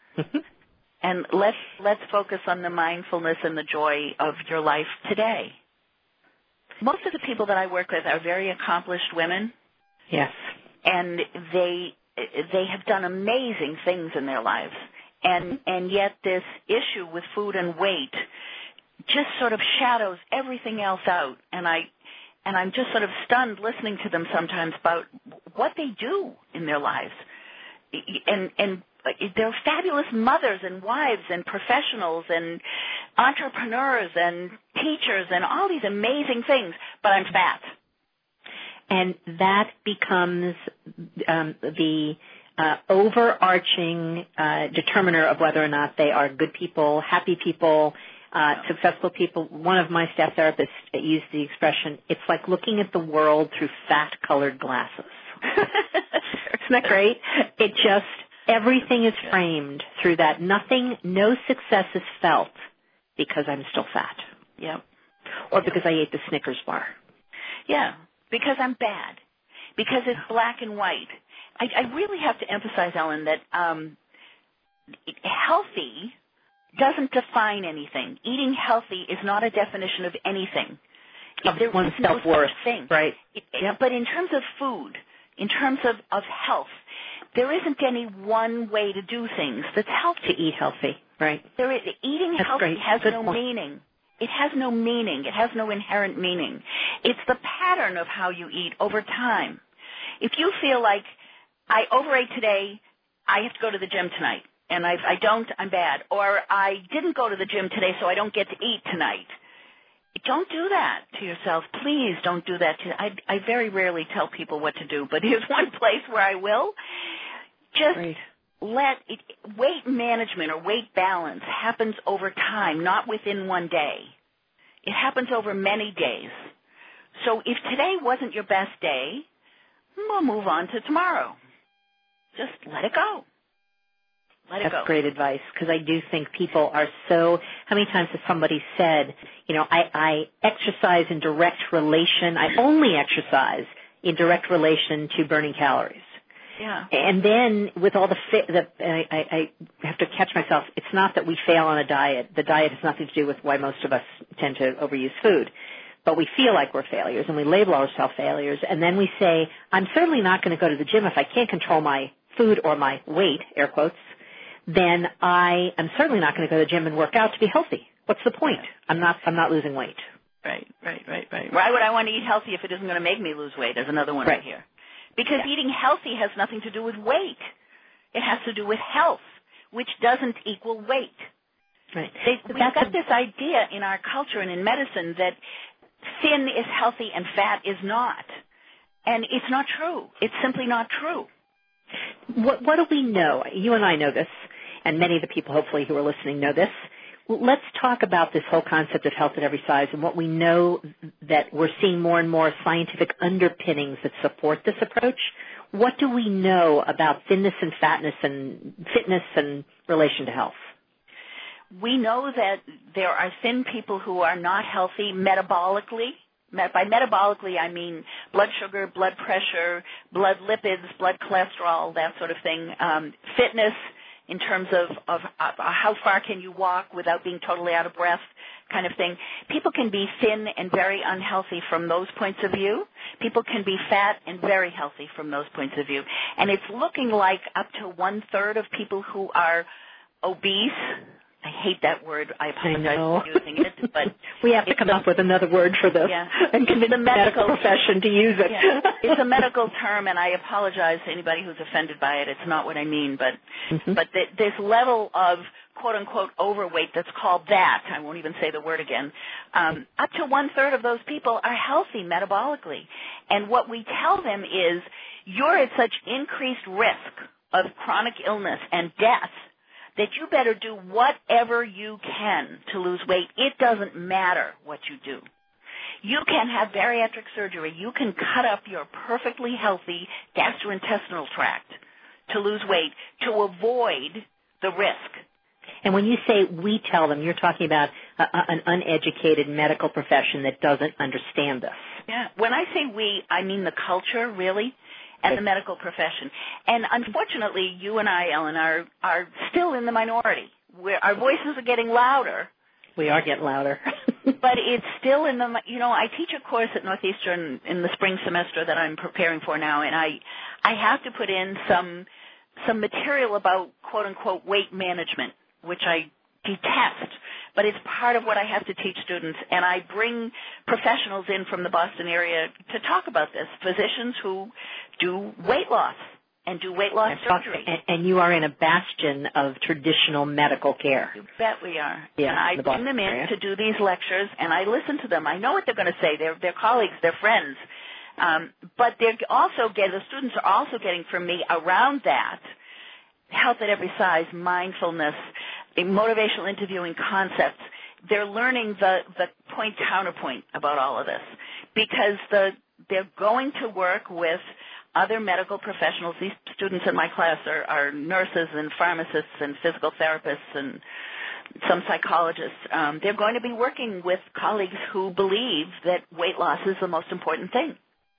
And let's let's focus on the mindfulness and the joy of your life today. Most of the people that I work with are very accomplished women. Yes. And they they have done amazing things in their lives. And and yet this issue with food and weight just sort of shadows everything else out. And I and I'm just sort of stunned listening to them sometimes about what they do in their lives. And and they're fabulous mothers and wives and professionals and entrepreneurs and teachers and all these amazing things, but I'm fat. And that becomes um, the uh, overarching uh, determiner of whether or not they are good people, happy people, uh, successful people. One of my staff therapists used the expression, it's like looking at the world through fat-colored glasses. Isn't that great? It just... Everything is framed through that. Nothing, no success is felt because I'm still fat. Yep. Or because I ate the Snickers bar. Yeah, because I'm bad. Because it's black and white. I, I really have to emphasize, Ellen, that um, healthy doesn't define anything. Eating healthy is not a definition of anything. Of there one's is no self-worth. such thing. Right. It, yep. But in terms of food, in terms of, of health, there isn't any one way to do things that's healthy. To eat healthy, right. There is, eating that's healthy great. has Good no point. meaning. It has no meaning. It has no inherent meaning. It's the pattern of how you eat over time. If you feel like, I overate today, I have to go to the gym tonight, and if I don't, I'm bad. Or I didn't go to the gym today, so I don't get to eat tonight. Don't do that to yourself. Please don't do that. To, I, I very rarely tell people what to do, but here's one place where I will. Just Great. let it, weight management or weight balance happens over time, not within one day. It happens over many days. So if today wasn't your best day, we'll move on to tomorrow. Just let it go. Let it That's go. great advice, because I do think people are so, how many times has somebody said, you know, I, I exercise in direct relation, I only exercise in direct relation to burning calories. Yeah. And then with all the, fit, the I, I, I have to catch myself, it's not that we fail on a diet. The diet has nothing to do with why most of us tend to overuse food. But we feel like we're failures, and we label ourselves failures, and then we say, I'm certainly not going to go to the gym if I can't control my food or my weight, air quotes, then I am certainly not going to go to the gym and work out to be healthy. What's the point? I'm not, I'm not losing weight. Right, right, right, right. Why would I want to eat healthy if it isn't going to make me lose weight? There's another one right, right here. Because yeah. eating healthy has nothing to do with weight. It has to do with health, which doesn't equal weight. Right. They, we've That's got a, this idea in our culture and in medicine that thin is healthy and fat is not. And it's not true. It's simply not true. What, what do we know? You and I know this, and many of the people hopefully who are listening know this. Let's talk about this whole concept of health at every size and what we know that we're seeing more and more scientific underpinnings that support this approach. What do we know about thinness and fatness and fitness and relation to health? We know that there are thin people who are not healthy metabolically. By metabolically, I mean blood sugar, blood pressure, blood lipids, blood cholesterol, that sort of thing. Um, fitness in terms of, of uh, how far can you walk without being totally out of breath kind of thing. People can be thin and very unhealthy from those points of view. People can be fat and very healthy from those points of view. And it's looking like up to one-third of people who are obese, I hate that word. I apologize for using it, but we have to come a, up with another word for this yeah, and convince the medical profession to use it. Yeah. It's a medical term, and I apologize to anybody who's offended by it. It's not what I mean, but mm-hmm. but the, this level of quote unquote overweight that's called that, I won't even say the word again. Um, up to one third of those people are healthy metabolically, and what we tell them is you're at such increased risk of chronic illness and death that you better do whatever you can to lose weight. It doesn't matter what you do. You can have bariatric surgery. You can cut up your perfectly healthy gastrointestinal tract to lose weight to avoid the risk. And when you say we tell them, you're talking about a, a, an uneducated medical profession that doesn't understand this. Yeah. When I say we, I mean the culture, really. And the medical profession. And unfortunately, you and I, Ellen, are, are still in the minority. We're, our voices are getting louder. We are getting louder. But it's still in the, you know, I teach a course at Northeastern in the spring semester that I'm preparing for now, and I, I have to put in some, some material about, quote, unquote, weight management, which I detest. But it's part of what I have to teach students, and I bring professionals in from the Boston area to talk about this, physicians who do weight loss and do weight loss and surgery. Talk, and, and you are in a bastion of traditional medical care. You bet we are. Yeah, and I the bring them in area. to do these lectures, and I listen to them. I know what they're going to say. They're, they're colleagues. They're friends. Um, but they're also getting, the students are also getting from me around that health at every size, mindfulness, motivational interviewing concepts. They're learning the, the point counterpoint about all of this because the, they're going to work with other medical professionals. These students in my class are, are nurses and pharmacists and physical therapists and some psychologists. Um, they're going to be working with colleagues who believe that weight loss is the most important thing.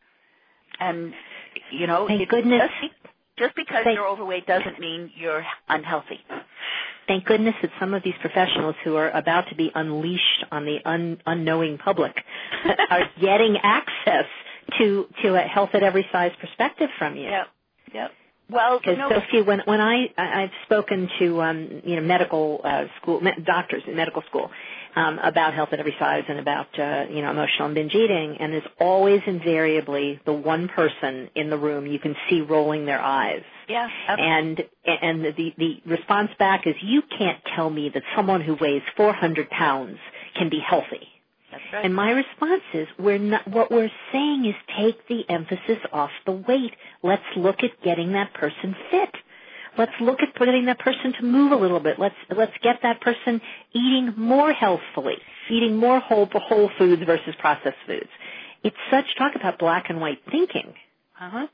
And, you know, Thank it, goodness. Just, just because Thank, you're overweight doesn't mean you're unhealthy. Thank goodness that some of these professionals who are about to be unleashed on the un, unknowing public are getting access to to a health at every size perspective from you. Yep. Yep. Well, because you know, so few. When when I I've spoken to um, you know medical uh, school me, doctors in medical school um, about health at every size and about uh, you know emotional and binge eating, and there's always invariably the one person in the room you can see rolling their eyes. Yeah. And and the the response back is, you can't tell me that someone who weighs four hundred pounds can be healthy. That's right. And my response is, we're not, what we're saying is take the emphasis off the weight. Let's look at getting that person fit. Let's look at getting that person to move a little bit. Let's let's get that person eating more healthfully, eating more whole whole foods versus processed foods. It's such talk about black and white thinking. Uh-huh.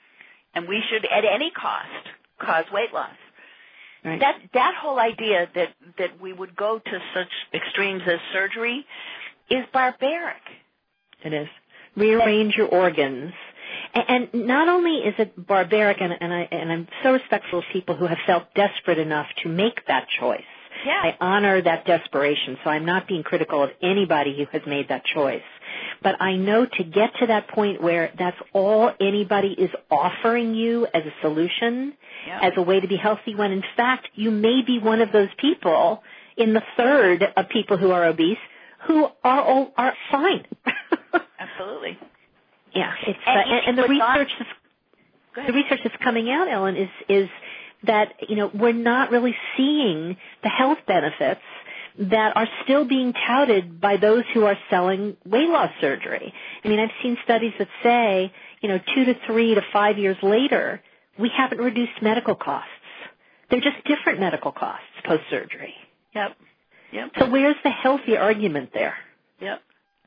And we should, at any cost, cause weight loss. Right. That that whole idea that, that we would go to such extremes as surgery is barbaric. It is. Rearrange your organs. And, and not only is it barbaric, and, and, I, and I'm so respectful of people who have felt desperate enough to make that choice. Yeah. I honor that desperation, so I'm not being critical of anybody who has made that choice. But I know to get to that point where that's all anybody is offering you as a solution, yeah. as a way to be healthy, when in fact you may be one of those people in the third of people who are obese who are all, are fine. Absolutely. Yeah. It's, and, uh, and, and the research not, is, the research that's coming out, Ellen, is is that, you know, we're not really seeing the health benefits that are still being touted by those who are selling weight loss surgery. I mean, I've seen studies that say, you know, two to three to five years later, we haven't reduced medical costs. They're just different medical costs post-surgery. Yep. Yep. So where's the healthy argument there? Yep.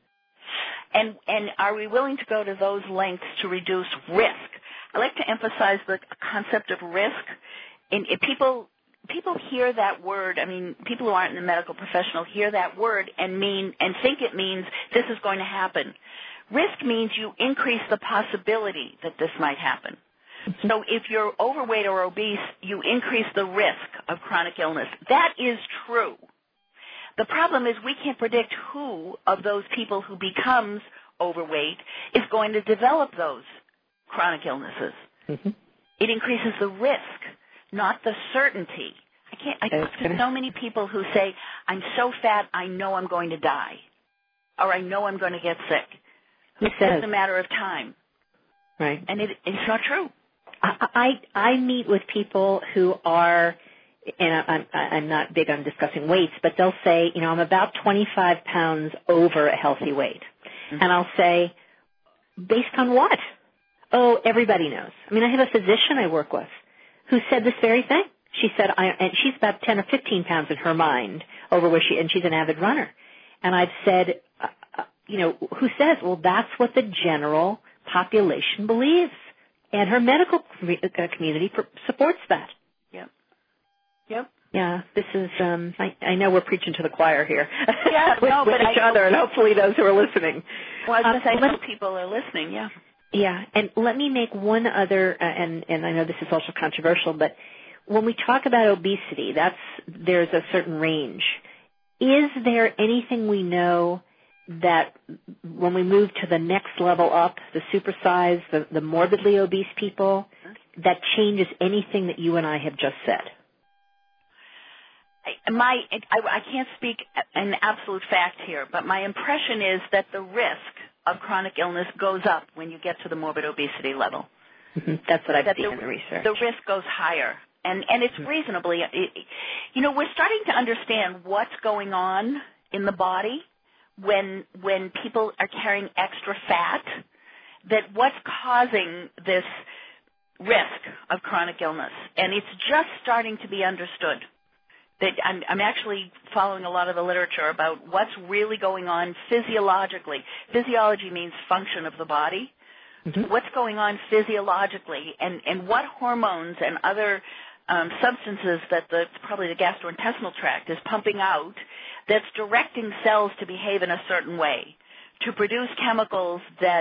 And and are we willing to go to those lengths to reduce risk? I like to emphasize the concept of risk. And if people people hear that word, I mean, people who aren't in the medical professional hear that word and mean and think it means this is going to happen. Risk means you increase the possibility that this might happen. So if you're overweight or obese, you increase the risk of chronic illness. That is true. The problem is we can't predict who of those people who becomes overweight is going to develop those chronic illnesses. Mm-hmm. It increases the risk, not the certainty. I can't. I talk to so many people who say, "I'm so fat, I know I'm going to die," or "I know I'm going to get sick." It's just a matter of time. Right. And it, it's not true. I, I I meet with people who are, and I'm, I'm not big on discussing weights, but they'll say, you know, I'm about twenty-five pounds over a healthy weight. Mm-hmm. And I'll say, based on what? Oh, everybody knows. I mean, I have a physician I work with who said this very thing. She said, I, and she's about ten or fifteen pounds in her mind over where she, and she's an avid runner. And I've said, uh, you know, who says, well, that's what the general population believes. And her medical community supports that. Yep. Yep. Yeah, this is, um, I, I know we're preaching to the choir here. Yeah, with, no, with but each I, other, and hopefully those who are listening. Well, I was going to say, um, people are listening, yeah. Yeah, and let me make one other, uh, and, and I know this is also controversial, but when we talk about obesity, that's, there's a certain range. Is there anything we know that when we move to the next level up, the supersize, the, the morbidly obese people, that changes anything that you and I have just said? My, I, I can't speak an absolute fact here, but my impression is that the risk of chronic illness goes up when you get to the morbid obesity level. Mm-hmm. That's what I've that seen the, in the research. The risk goes higher. And, and it's mm-hmm. reasonably, it, you know, we're starting to understand what's going on in the body when when people are carrying extra fat, that what's causing this risk of chronic illness. And it's just starting to be understood. That I'm, I'm actually following a lot of the literature about what's really going on physiologically. Physiology means function of the body. Mm-hmm. What's going on physiologically, and, and what hormones and other um, substances that the probably the gastrointestinal tract is pumping out that's directing cells to behave in a certain way, to produce chemicals that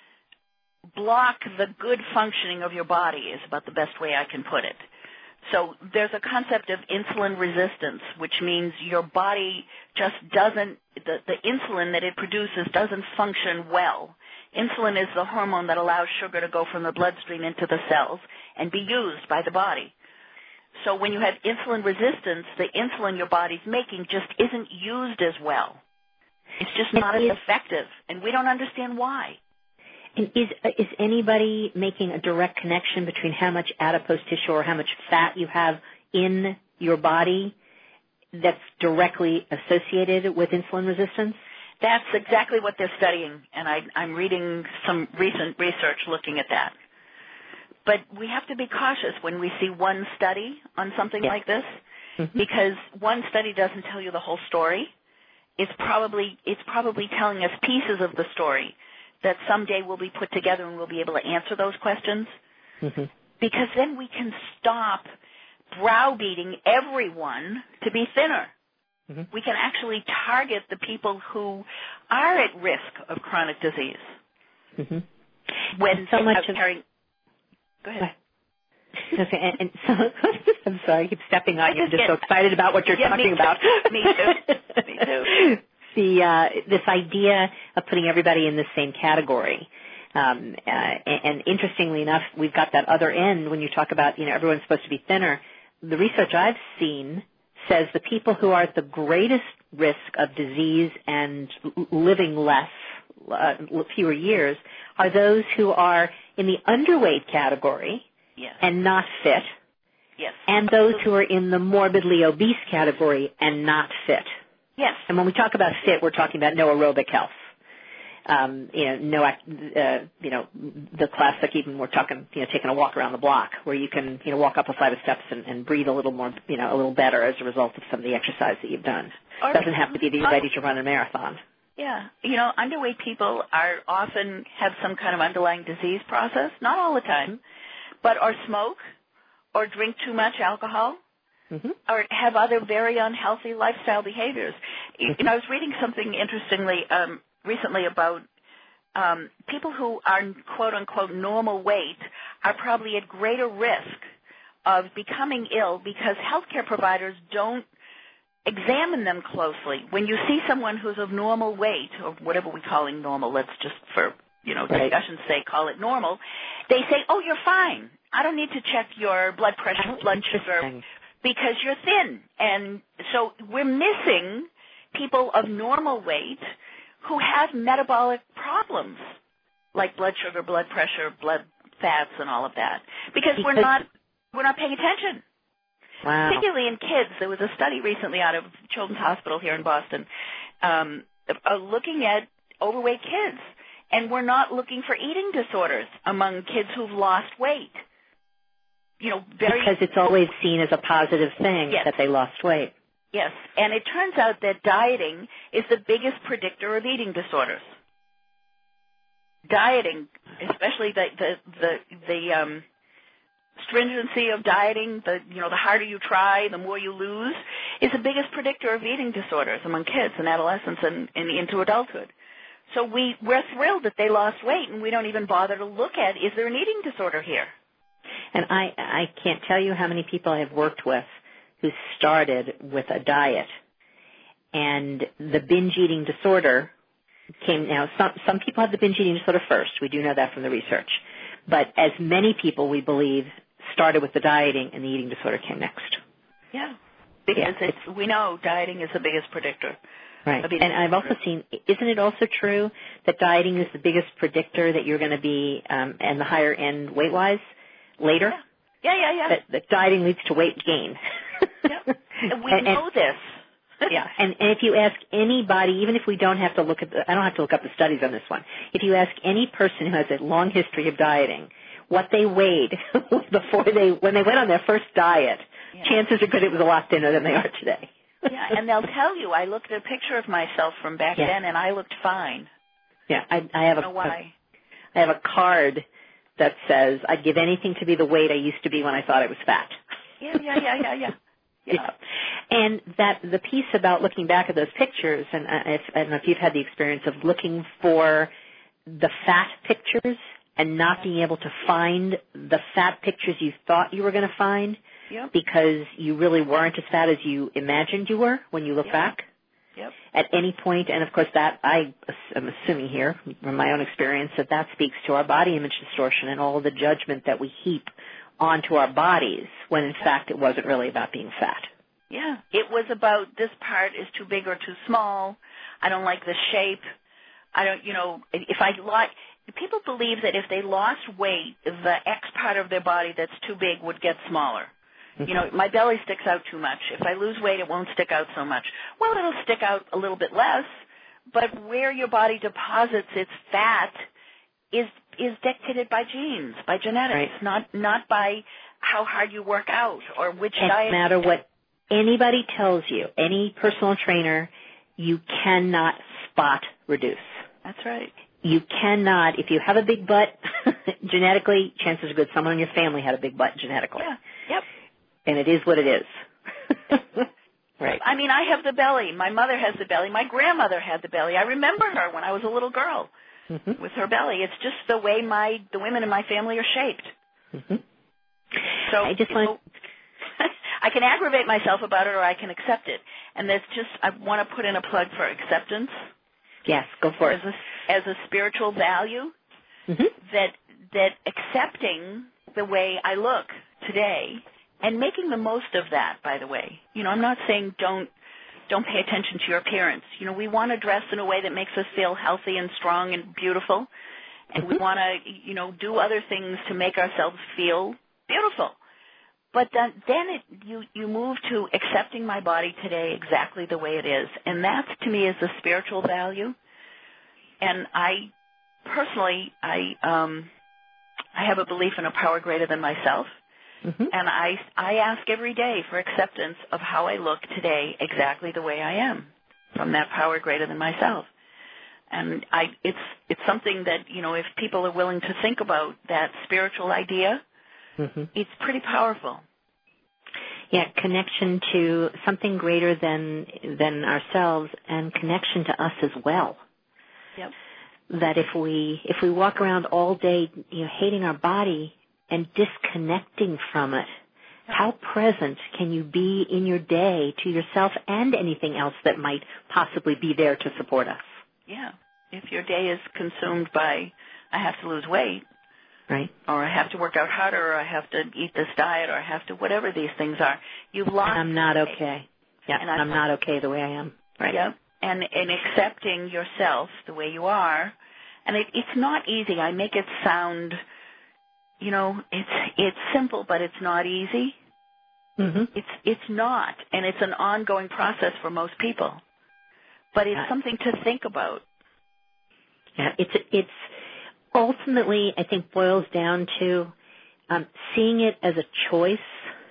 block the good functioning of your body is about the best way I can put it. So there's a concept of insulin resistance, which means your body just doesn't, the, the insulin that it produces doesn't function well. Insulin is the hormone that allows sugar to go from the bloodstream into the cells and be used by the body. So when you have insulin resistance, the insulin your body's making just isn't used as well. It's just not as effective, and we don't understand why. And is is anybody making a direct connection between how much adipose tissue or how much fat you have in your body that's directly associated with insulin resistance? That's exactly what they're studying, and I, I'm reading some recent research looking at that. But we have to be cautious when we see one study on something yeah. like this, mm-hmm. because one study doesn't tell you the whole story. It's probably it's probably telling us pieces of the story that someday will be put together and we'll be able to answer those questions. Mm-hmm. Because then we can stop browbeating everyone to be thinner. Mm-hmm. We can actually target the people who are at risk of chronic disease. Mm-hmm. When so much of carrying, go ahead. Okay, and, and so, I'm sorry, I keep stepping on you. I'm just so excited about what you're yeah, talking me about. Me too. Me too. The uh, this idea of putting everybody in the same category. Um, uh, and, and interestingly enough, we've got that other end when you talk about, you know, everyone's supposed to be thinner. The research I've seen says the people who are at the greatest risk of disease and living less, uh, fewer years, are those who are in the underweight category yes. and not fit, yes. and those who are in the morbidly obese category and not fit. Yes. And when we talk about fit, we're talking about no aerobic health. Um, you know, no, uh, you know, the classic, even we're talking, you know, taking a walk around the block where you can, you know, walk up a flight of steps and, and breathe a little more, you know, a little better as a result of some of the exercise that you've done. It doesn't have to be that you're ready to run a marathon. Yeah. You know, underweight people are often have some kind of underlying disease process, not all the time, mm-hmm. but or smoke or drink too much alcohol. Mm-hmm. Or have other very unhealthy lifestyle behaviors. Mm-hmm. You know, I was reading something interestingly um, recently about um, people who are quote unquote normal weight are probably at greater risk of becoming ill because healthcare providers don't examine them closely. When you see someone who's of normal weight, or whatever we're calling normal, let's just for, you know, right. discussion's sake call it normal, they say, oh, you're fine. I don't need to check your blood pressure, blood sugar, because you're thin. And so we're missing people of normal weight who have metabolic problems like blood sugar, blood pressure, blood fats, and all of that, because, because we're not we're not paying attention. Wow. Particularly in kids. There was a study recently out of Children's Hospital here in Boston um, uh, looking at overweight kids, and we're not looking for eating disorders among kids who've lost weight. You know, very because it's always seen as a positive thing yes. that they lost weight. Yes, and it turns out that dieting is the biggest predictor of eating disorders. Dieting, especially the the the, the um, stringency of dieting, the you know the harder you try, the more you lose, is the biggest predictor of eating disorders among kids and adolescents and, and into adulthood. So we we're thrilled that they lost weight, and we don't even bother to look at, is there an eating disorder here? And I I can't tell you how many people I have worked with who started with a diet, and the binge eating disorder came. Now, some some people have the binge eating disorder first. We do know that from the research. But as many people, we believe, started with the dieting, and the eating disorder came next. Yeah, because yeah. it's, we know dieting is the biggest predictor. Right. And I've also seen, isn't it also true that dieting is the biggest predictor that you're going to be um, and the higher end weight-wise later? Yeah, yeah, yeah. yeah. That, that dieting leads to weight gain. Yeah. And we and, know and, this. yeah. And, and if you ask anybody, even if we don't have to look at the, I don't have to look up the studies on this one. If you ask any person who has a long history of dieting, what they weighed before they, when they went on their first diet, yeah. chances are good it was a lot thinner than they are today. Yeah, and they'll tell you, I looked at a picture of myself from back yeah. then, and I looked fine. Yeah, I, I have I don't a, know why. I have a card that says, I'd give anything to be the weight I used to be when I thought I was fat. Yeah, yeah, yeah, yeah, yeah. yeah. yeah. And that the piece about looking back at those pictures, and if, I don't know if you've had the experience of looking for the fat pictures and not being able to find the fat pictures you thought you were going to find. Yep. Because you really weren't as fat as you imagined you were when you look yep. back. Yep. At any point, and of course that, I am assuming here, from my own experience, that that speaks to our body image distortion and all the judgment that we heap onto our bodies when in fact it wasn't really about being fat. Yeah. It was about this part is too big or too small. I don't like the shape. I don't, you know, if I like, people believe that if they lost weight, the X part of their body that's too big would get smaller. You know, my belly sticks out too much. If I lose weight, it won't stick out so much. Well, it'll stick out a little bit less, but where your body deposits its fat is is dictated by genes, by genetics, right. not not by how hard you work out or which and diet. No matter what anybody tells you, any personal trainer, you cannot spot reduce. That's right. You cannot, if you have a big butt, genetically, chances are good someone in your family had a big butt genetically. Yeah. Yep. And it is what it is. Right. I mean, I have the belly. My mother has the belly. My grandmother had the belly. I remember her when I was a little girl mm-hmm. with her belly. It's just the way my the women in my family are shaped. Mm-hmm. So I just want I can aggravate myself about it, or I can accept it. And that's just I want to put in a plug for acceptance. Yes, go for as it. A, as a spiritual value, mm-hmm. that that accepting the way I look today. And making the most of that, by the way. You know, I'm not saying don't don't pay attention to your appearance. You know, we want to dress in a way that makes us feel healthy and strong and beautiful. And mm-hmm. we want to, you know, do other things to make ourselves feel beautiful. But then, then it, you, you move to accepting my body today exactly the way it is. And that, to me, is the spiritual value. And I, personally, I um, I have a belief in a power greater than myself. Mm-hmm. And I, I ask every day for acceptance of how I look today exactly the way I am from that power greater than myself. And I, it's, it's something that, you know, if people are willing to think about that spiritual idea, mm-hmm. it's pretty powerful. Yeah, connection to something greater than, than ourselves and connection to us as well. Yep. That if we, if we walk around all day, you know, hating our body, and disconnecting from it. How present can you be in your day to yourself and anything else that might possibly be there to support us? Yeah. If your day is consumed by, I have to lose weight, right, or I have to work out harder, or I have to eat this diet, or I have to, whatever these things are, you've lost. And I'm not okay. Yeah, and I'm, I'm not okay the way I am. Right. Yep. And, and accepting yourself the way you are. And it, it's not easy. I make it sound, you know, it's it's simple, but it's not easy. Mm-hmm. It's it's not, and it's an ongoing process for most people. But it's yeah. something to think about. Yeah, it's it's ultimately, I think, boils down to um, seeing it as a choice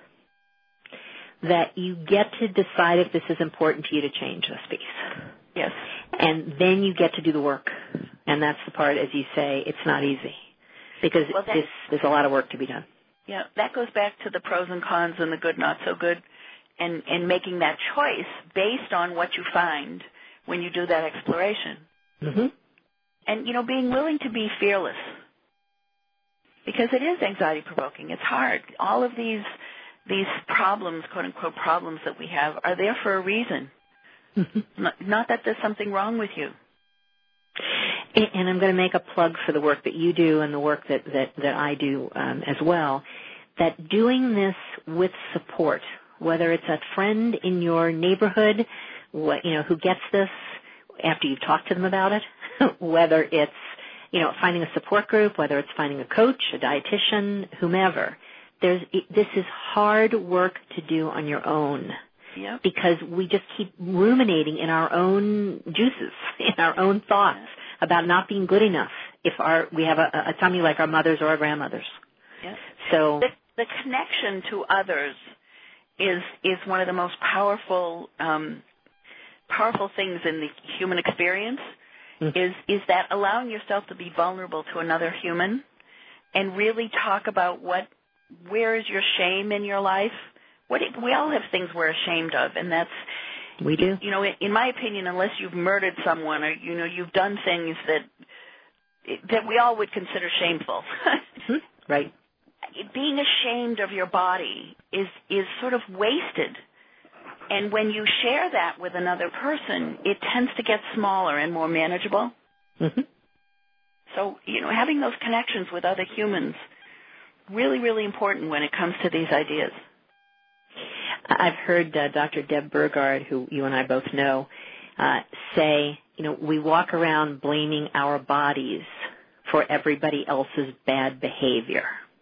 that you get to decide if this is important to you to change this piece. Yes. And then you get to do the work. And that's the part, as you say, it's not easy. Because well, that, this, there's a lot of work to be done. Yeah, that goes back to the pros and cons and the good, not so good, and, and making that choice based on what you find when you do that exploration. Mm-hmm. And, you know, being willing to be fearless. Because it is anxiety-provoking. It's hard. All of these these problems, quote-unquote problems that we have, are there for a reason. Mm-hmm. Not, not that there's something wrong with you. And I'm going to make a plug for the work that you do and the work that, that, that I do um, as well, that doing this with support, whether it's a friend in your neighborhood, what, you know, who gets this after you've talked to them about it, whether it's, you know, finding a support group, whether it's finding a coach, a dietitian, whomever, there's, this is hard work to do on your own. Yep. Because we just keep ruminating in our own juices, in our own thoughts about not being good enough if our we have a, a tummy like our mothers or our grandmothers. Yep. So the, the connection to others is is one of the most powerful um, powerful things in the human experience. Mm-hmm. Is is that allowing yourself to be vulnerable to another human and really talk about what where is your shame in your life. What it, we all have things we're ashamed of, and that's, we do. You know, in, in my opinion, unless you've murdered someone or, you know, you've done things that that we all would consider shameful. Mm-hmm. Right. Being ashamed of your body is is sort of wasted. And when you share that with another person, it tends to get smaller and more manageable. Mm-hmm. So, you know, having those connections with other humans, really, really important when it comes to these ideas. I've heard uh, Doctor Deb Burgard, who you and I both know, uh, say, you know, we walk around blaming our bodies for everybody else's bad behavior.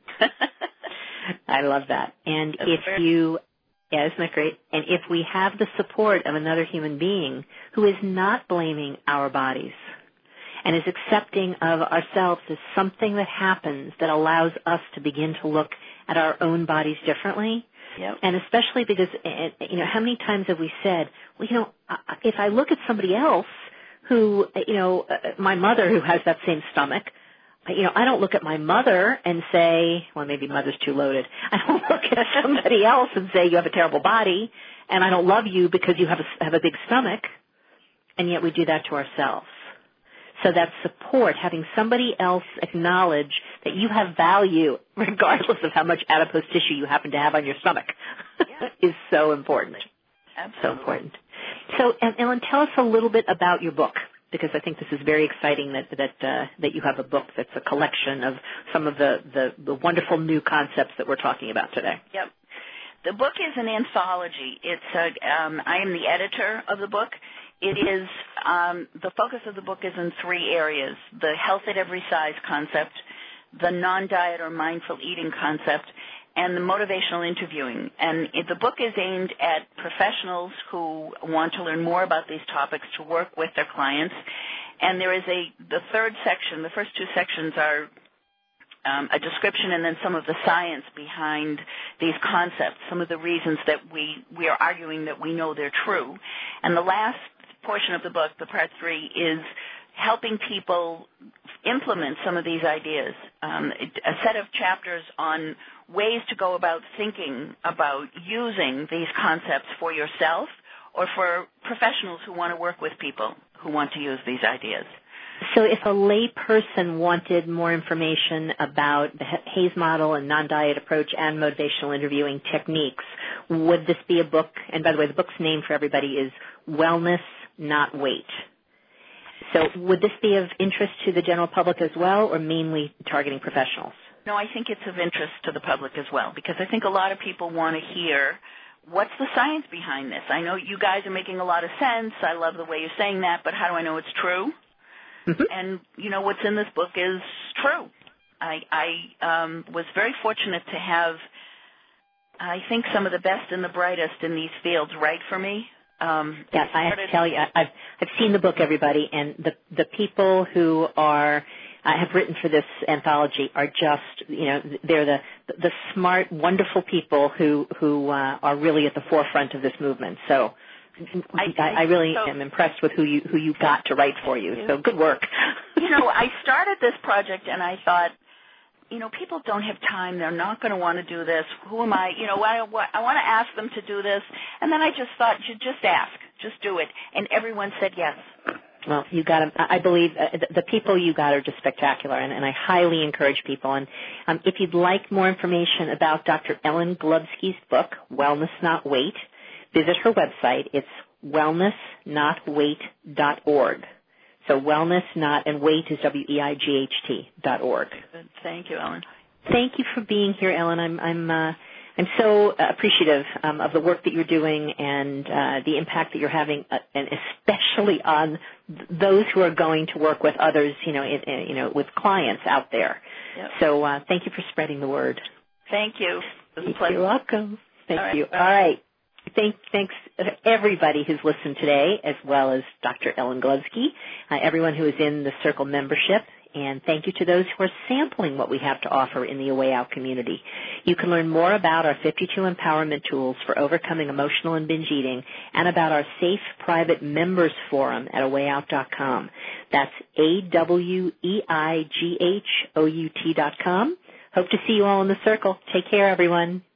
I love that. And That's if fair. you, yeah, isn't that great? And if we have the support of another human being who is not blaming our bodies and is accepting of ourselves as something that happens that allows us to begin to look at our own bodies differently. Yep. And especially because, you know, how many times have we said, well, you know, if I look at somebody else who, you know, my mother who has that same stomach, you know, I don't look at my mother and say, well, maybe mother's too loaded. I don't look at somebody else and say, you have a terrible body, and I don't love you because you have a, have a big stomach, and yet we do that to ourselves. So that support, having somebody else acknowledge that you have value regardless of how much adipose tissue you happen to have on your stomach, yeah. is so important. Absolutely. So important. So, Ellen, tell us a little bit about your book, because I think this is very exciting that that uh, that you have a book that's a collection of some of the, the, the wonderful new concepts that we're talking about today. Yep. The book is an anthology. It's a, um, I am the editor of the book. It is, um, the focus of the book is in three areas: the health at every size concept, the non-diet or mindful eating concept, and the motivational interviewing. And it, the book is aimed at professionals who want to learn more about these topics to work with their clients. And there is a, the third section, the first two sections are um, a description and then some of the science behind these concepts, some of the reasons that we, we are arguing that we know they're true. And the last portion of the book, the part three, is helping people implement some of these ideas, um, a set of chapters on ways to go about thinking about using these concepts for yourself or for professionals who want to work with people who want to use these ideas. So if a lay person wanted more information about the Hays model and non-diet approach and motivational interviewing techniques, would this be a book? And by the way, the book's name for everybody is Wellness, Not Weight. So would this be of interest to the general public as well, or mainly targeting professionals? No, I think it's of interest to the public as well, because I think a lot of people want to hear what's the science behind this. I know you guys are making a lot of sense. I love the way you're saying that, but how do I know it's true? Mm-hmm. And, you know, what's in this book is true. I, I um, was very fortunate to have, I think, some of the best and the brightest in these fields write for me. Um, yes, I have to tell you, I've, I've seen the book, everybody, and the, the people who are uh, have written for this anthology are just, you know, they're the the smart, wonderful people who who uh, are really at the forefront of this movement. So I, I, I really so, am impressed with who you who you got to write for you. So good work. You know, I started this project and I thought, you know, people don't have time. They're not going to want to do this. Who am I? You know, I, I want to ask them to do this. And then I just thought, you just ask. Just do it. And everyone said yes. Well, you got them. I believe uh, the people you got are just spectacular, and, and I highly encourage people. And um, if you'd like more information about Doctor Ellen Glubsky's book, Wellness, Not Weight, visit her website. It's wellness not weight dot org. So wellness, not, and weight is W E I G H T dot org. Good. Thank you, Ellen. Thank you for being here, Ellen. I'm I'm uh, I'm so appreciative um, of the work that you're doing and uh, the impact that you're having, uh, and especially on th- those who are going to work with others, you know, in, in, you know, with clients out there. Yep. So uh, thank you for spreading the word. Thank you. It was a pleasure. You're welcome. Thank All right, you. bye. All right. Thank, thanks everybody who's listened today, as well as Doctor Ellen Glubsky, uh, everyone who is in the Circle membership, and thank you to those who are sampling what we have to offer in the A Way Out community. You can learn more about our fifty-two empowerment tools for overcoming emotional and binge eating, and about our safe private members forum at a way out dot com. That's A W E I G H O U T dot com. Hope to see you all in the Circle. Take care, everyone.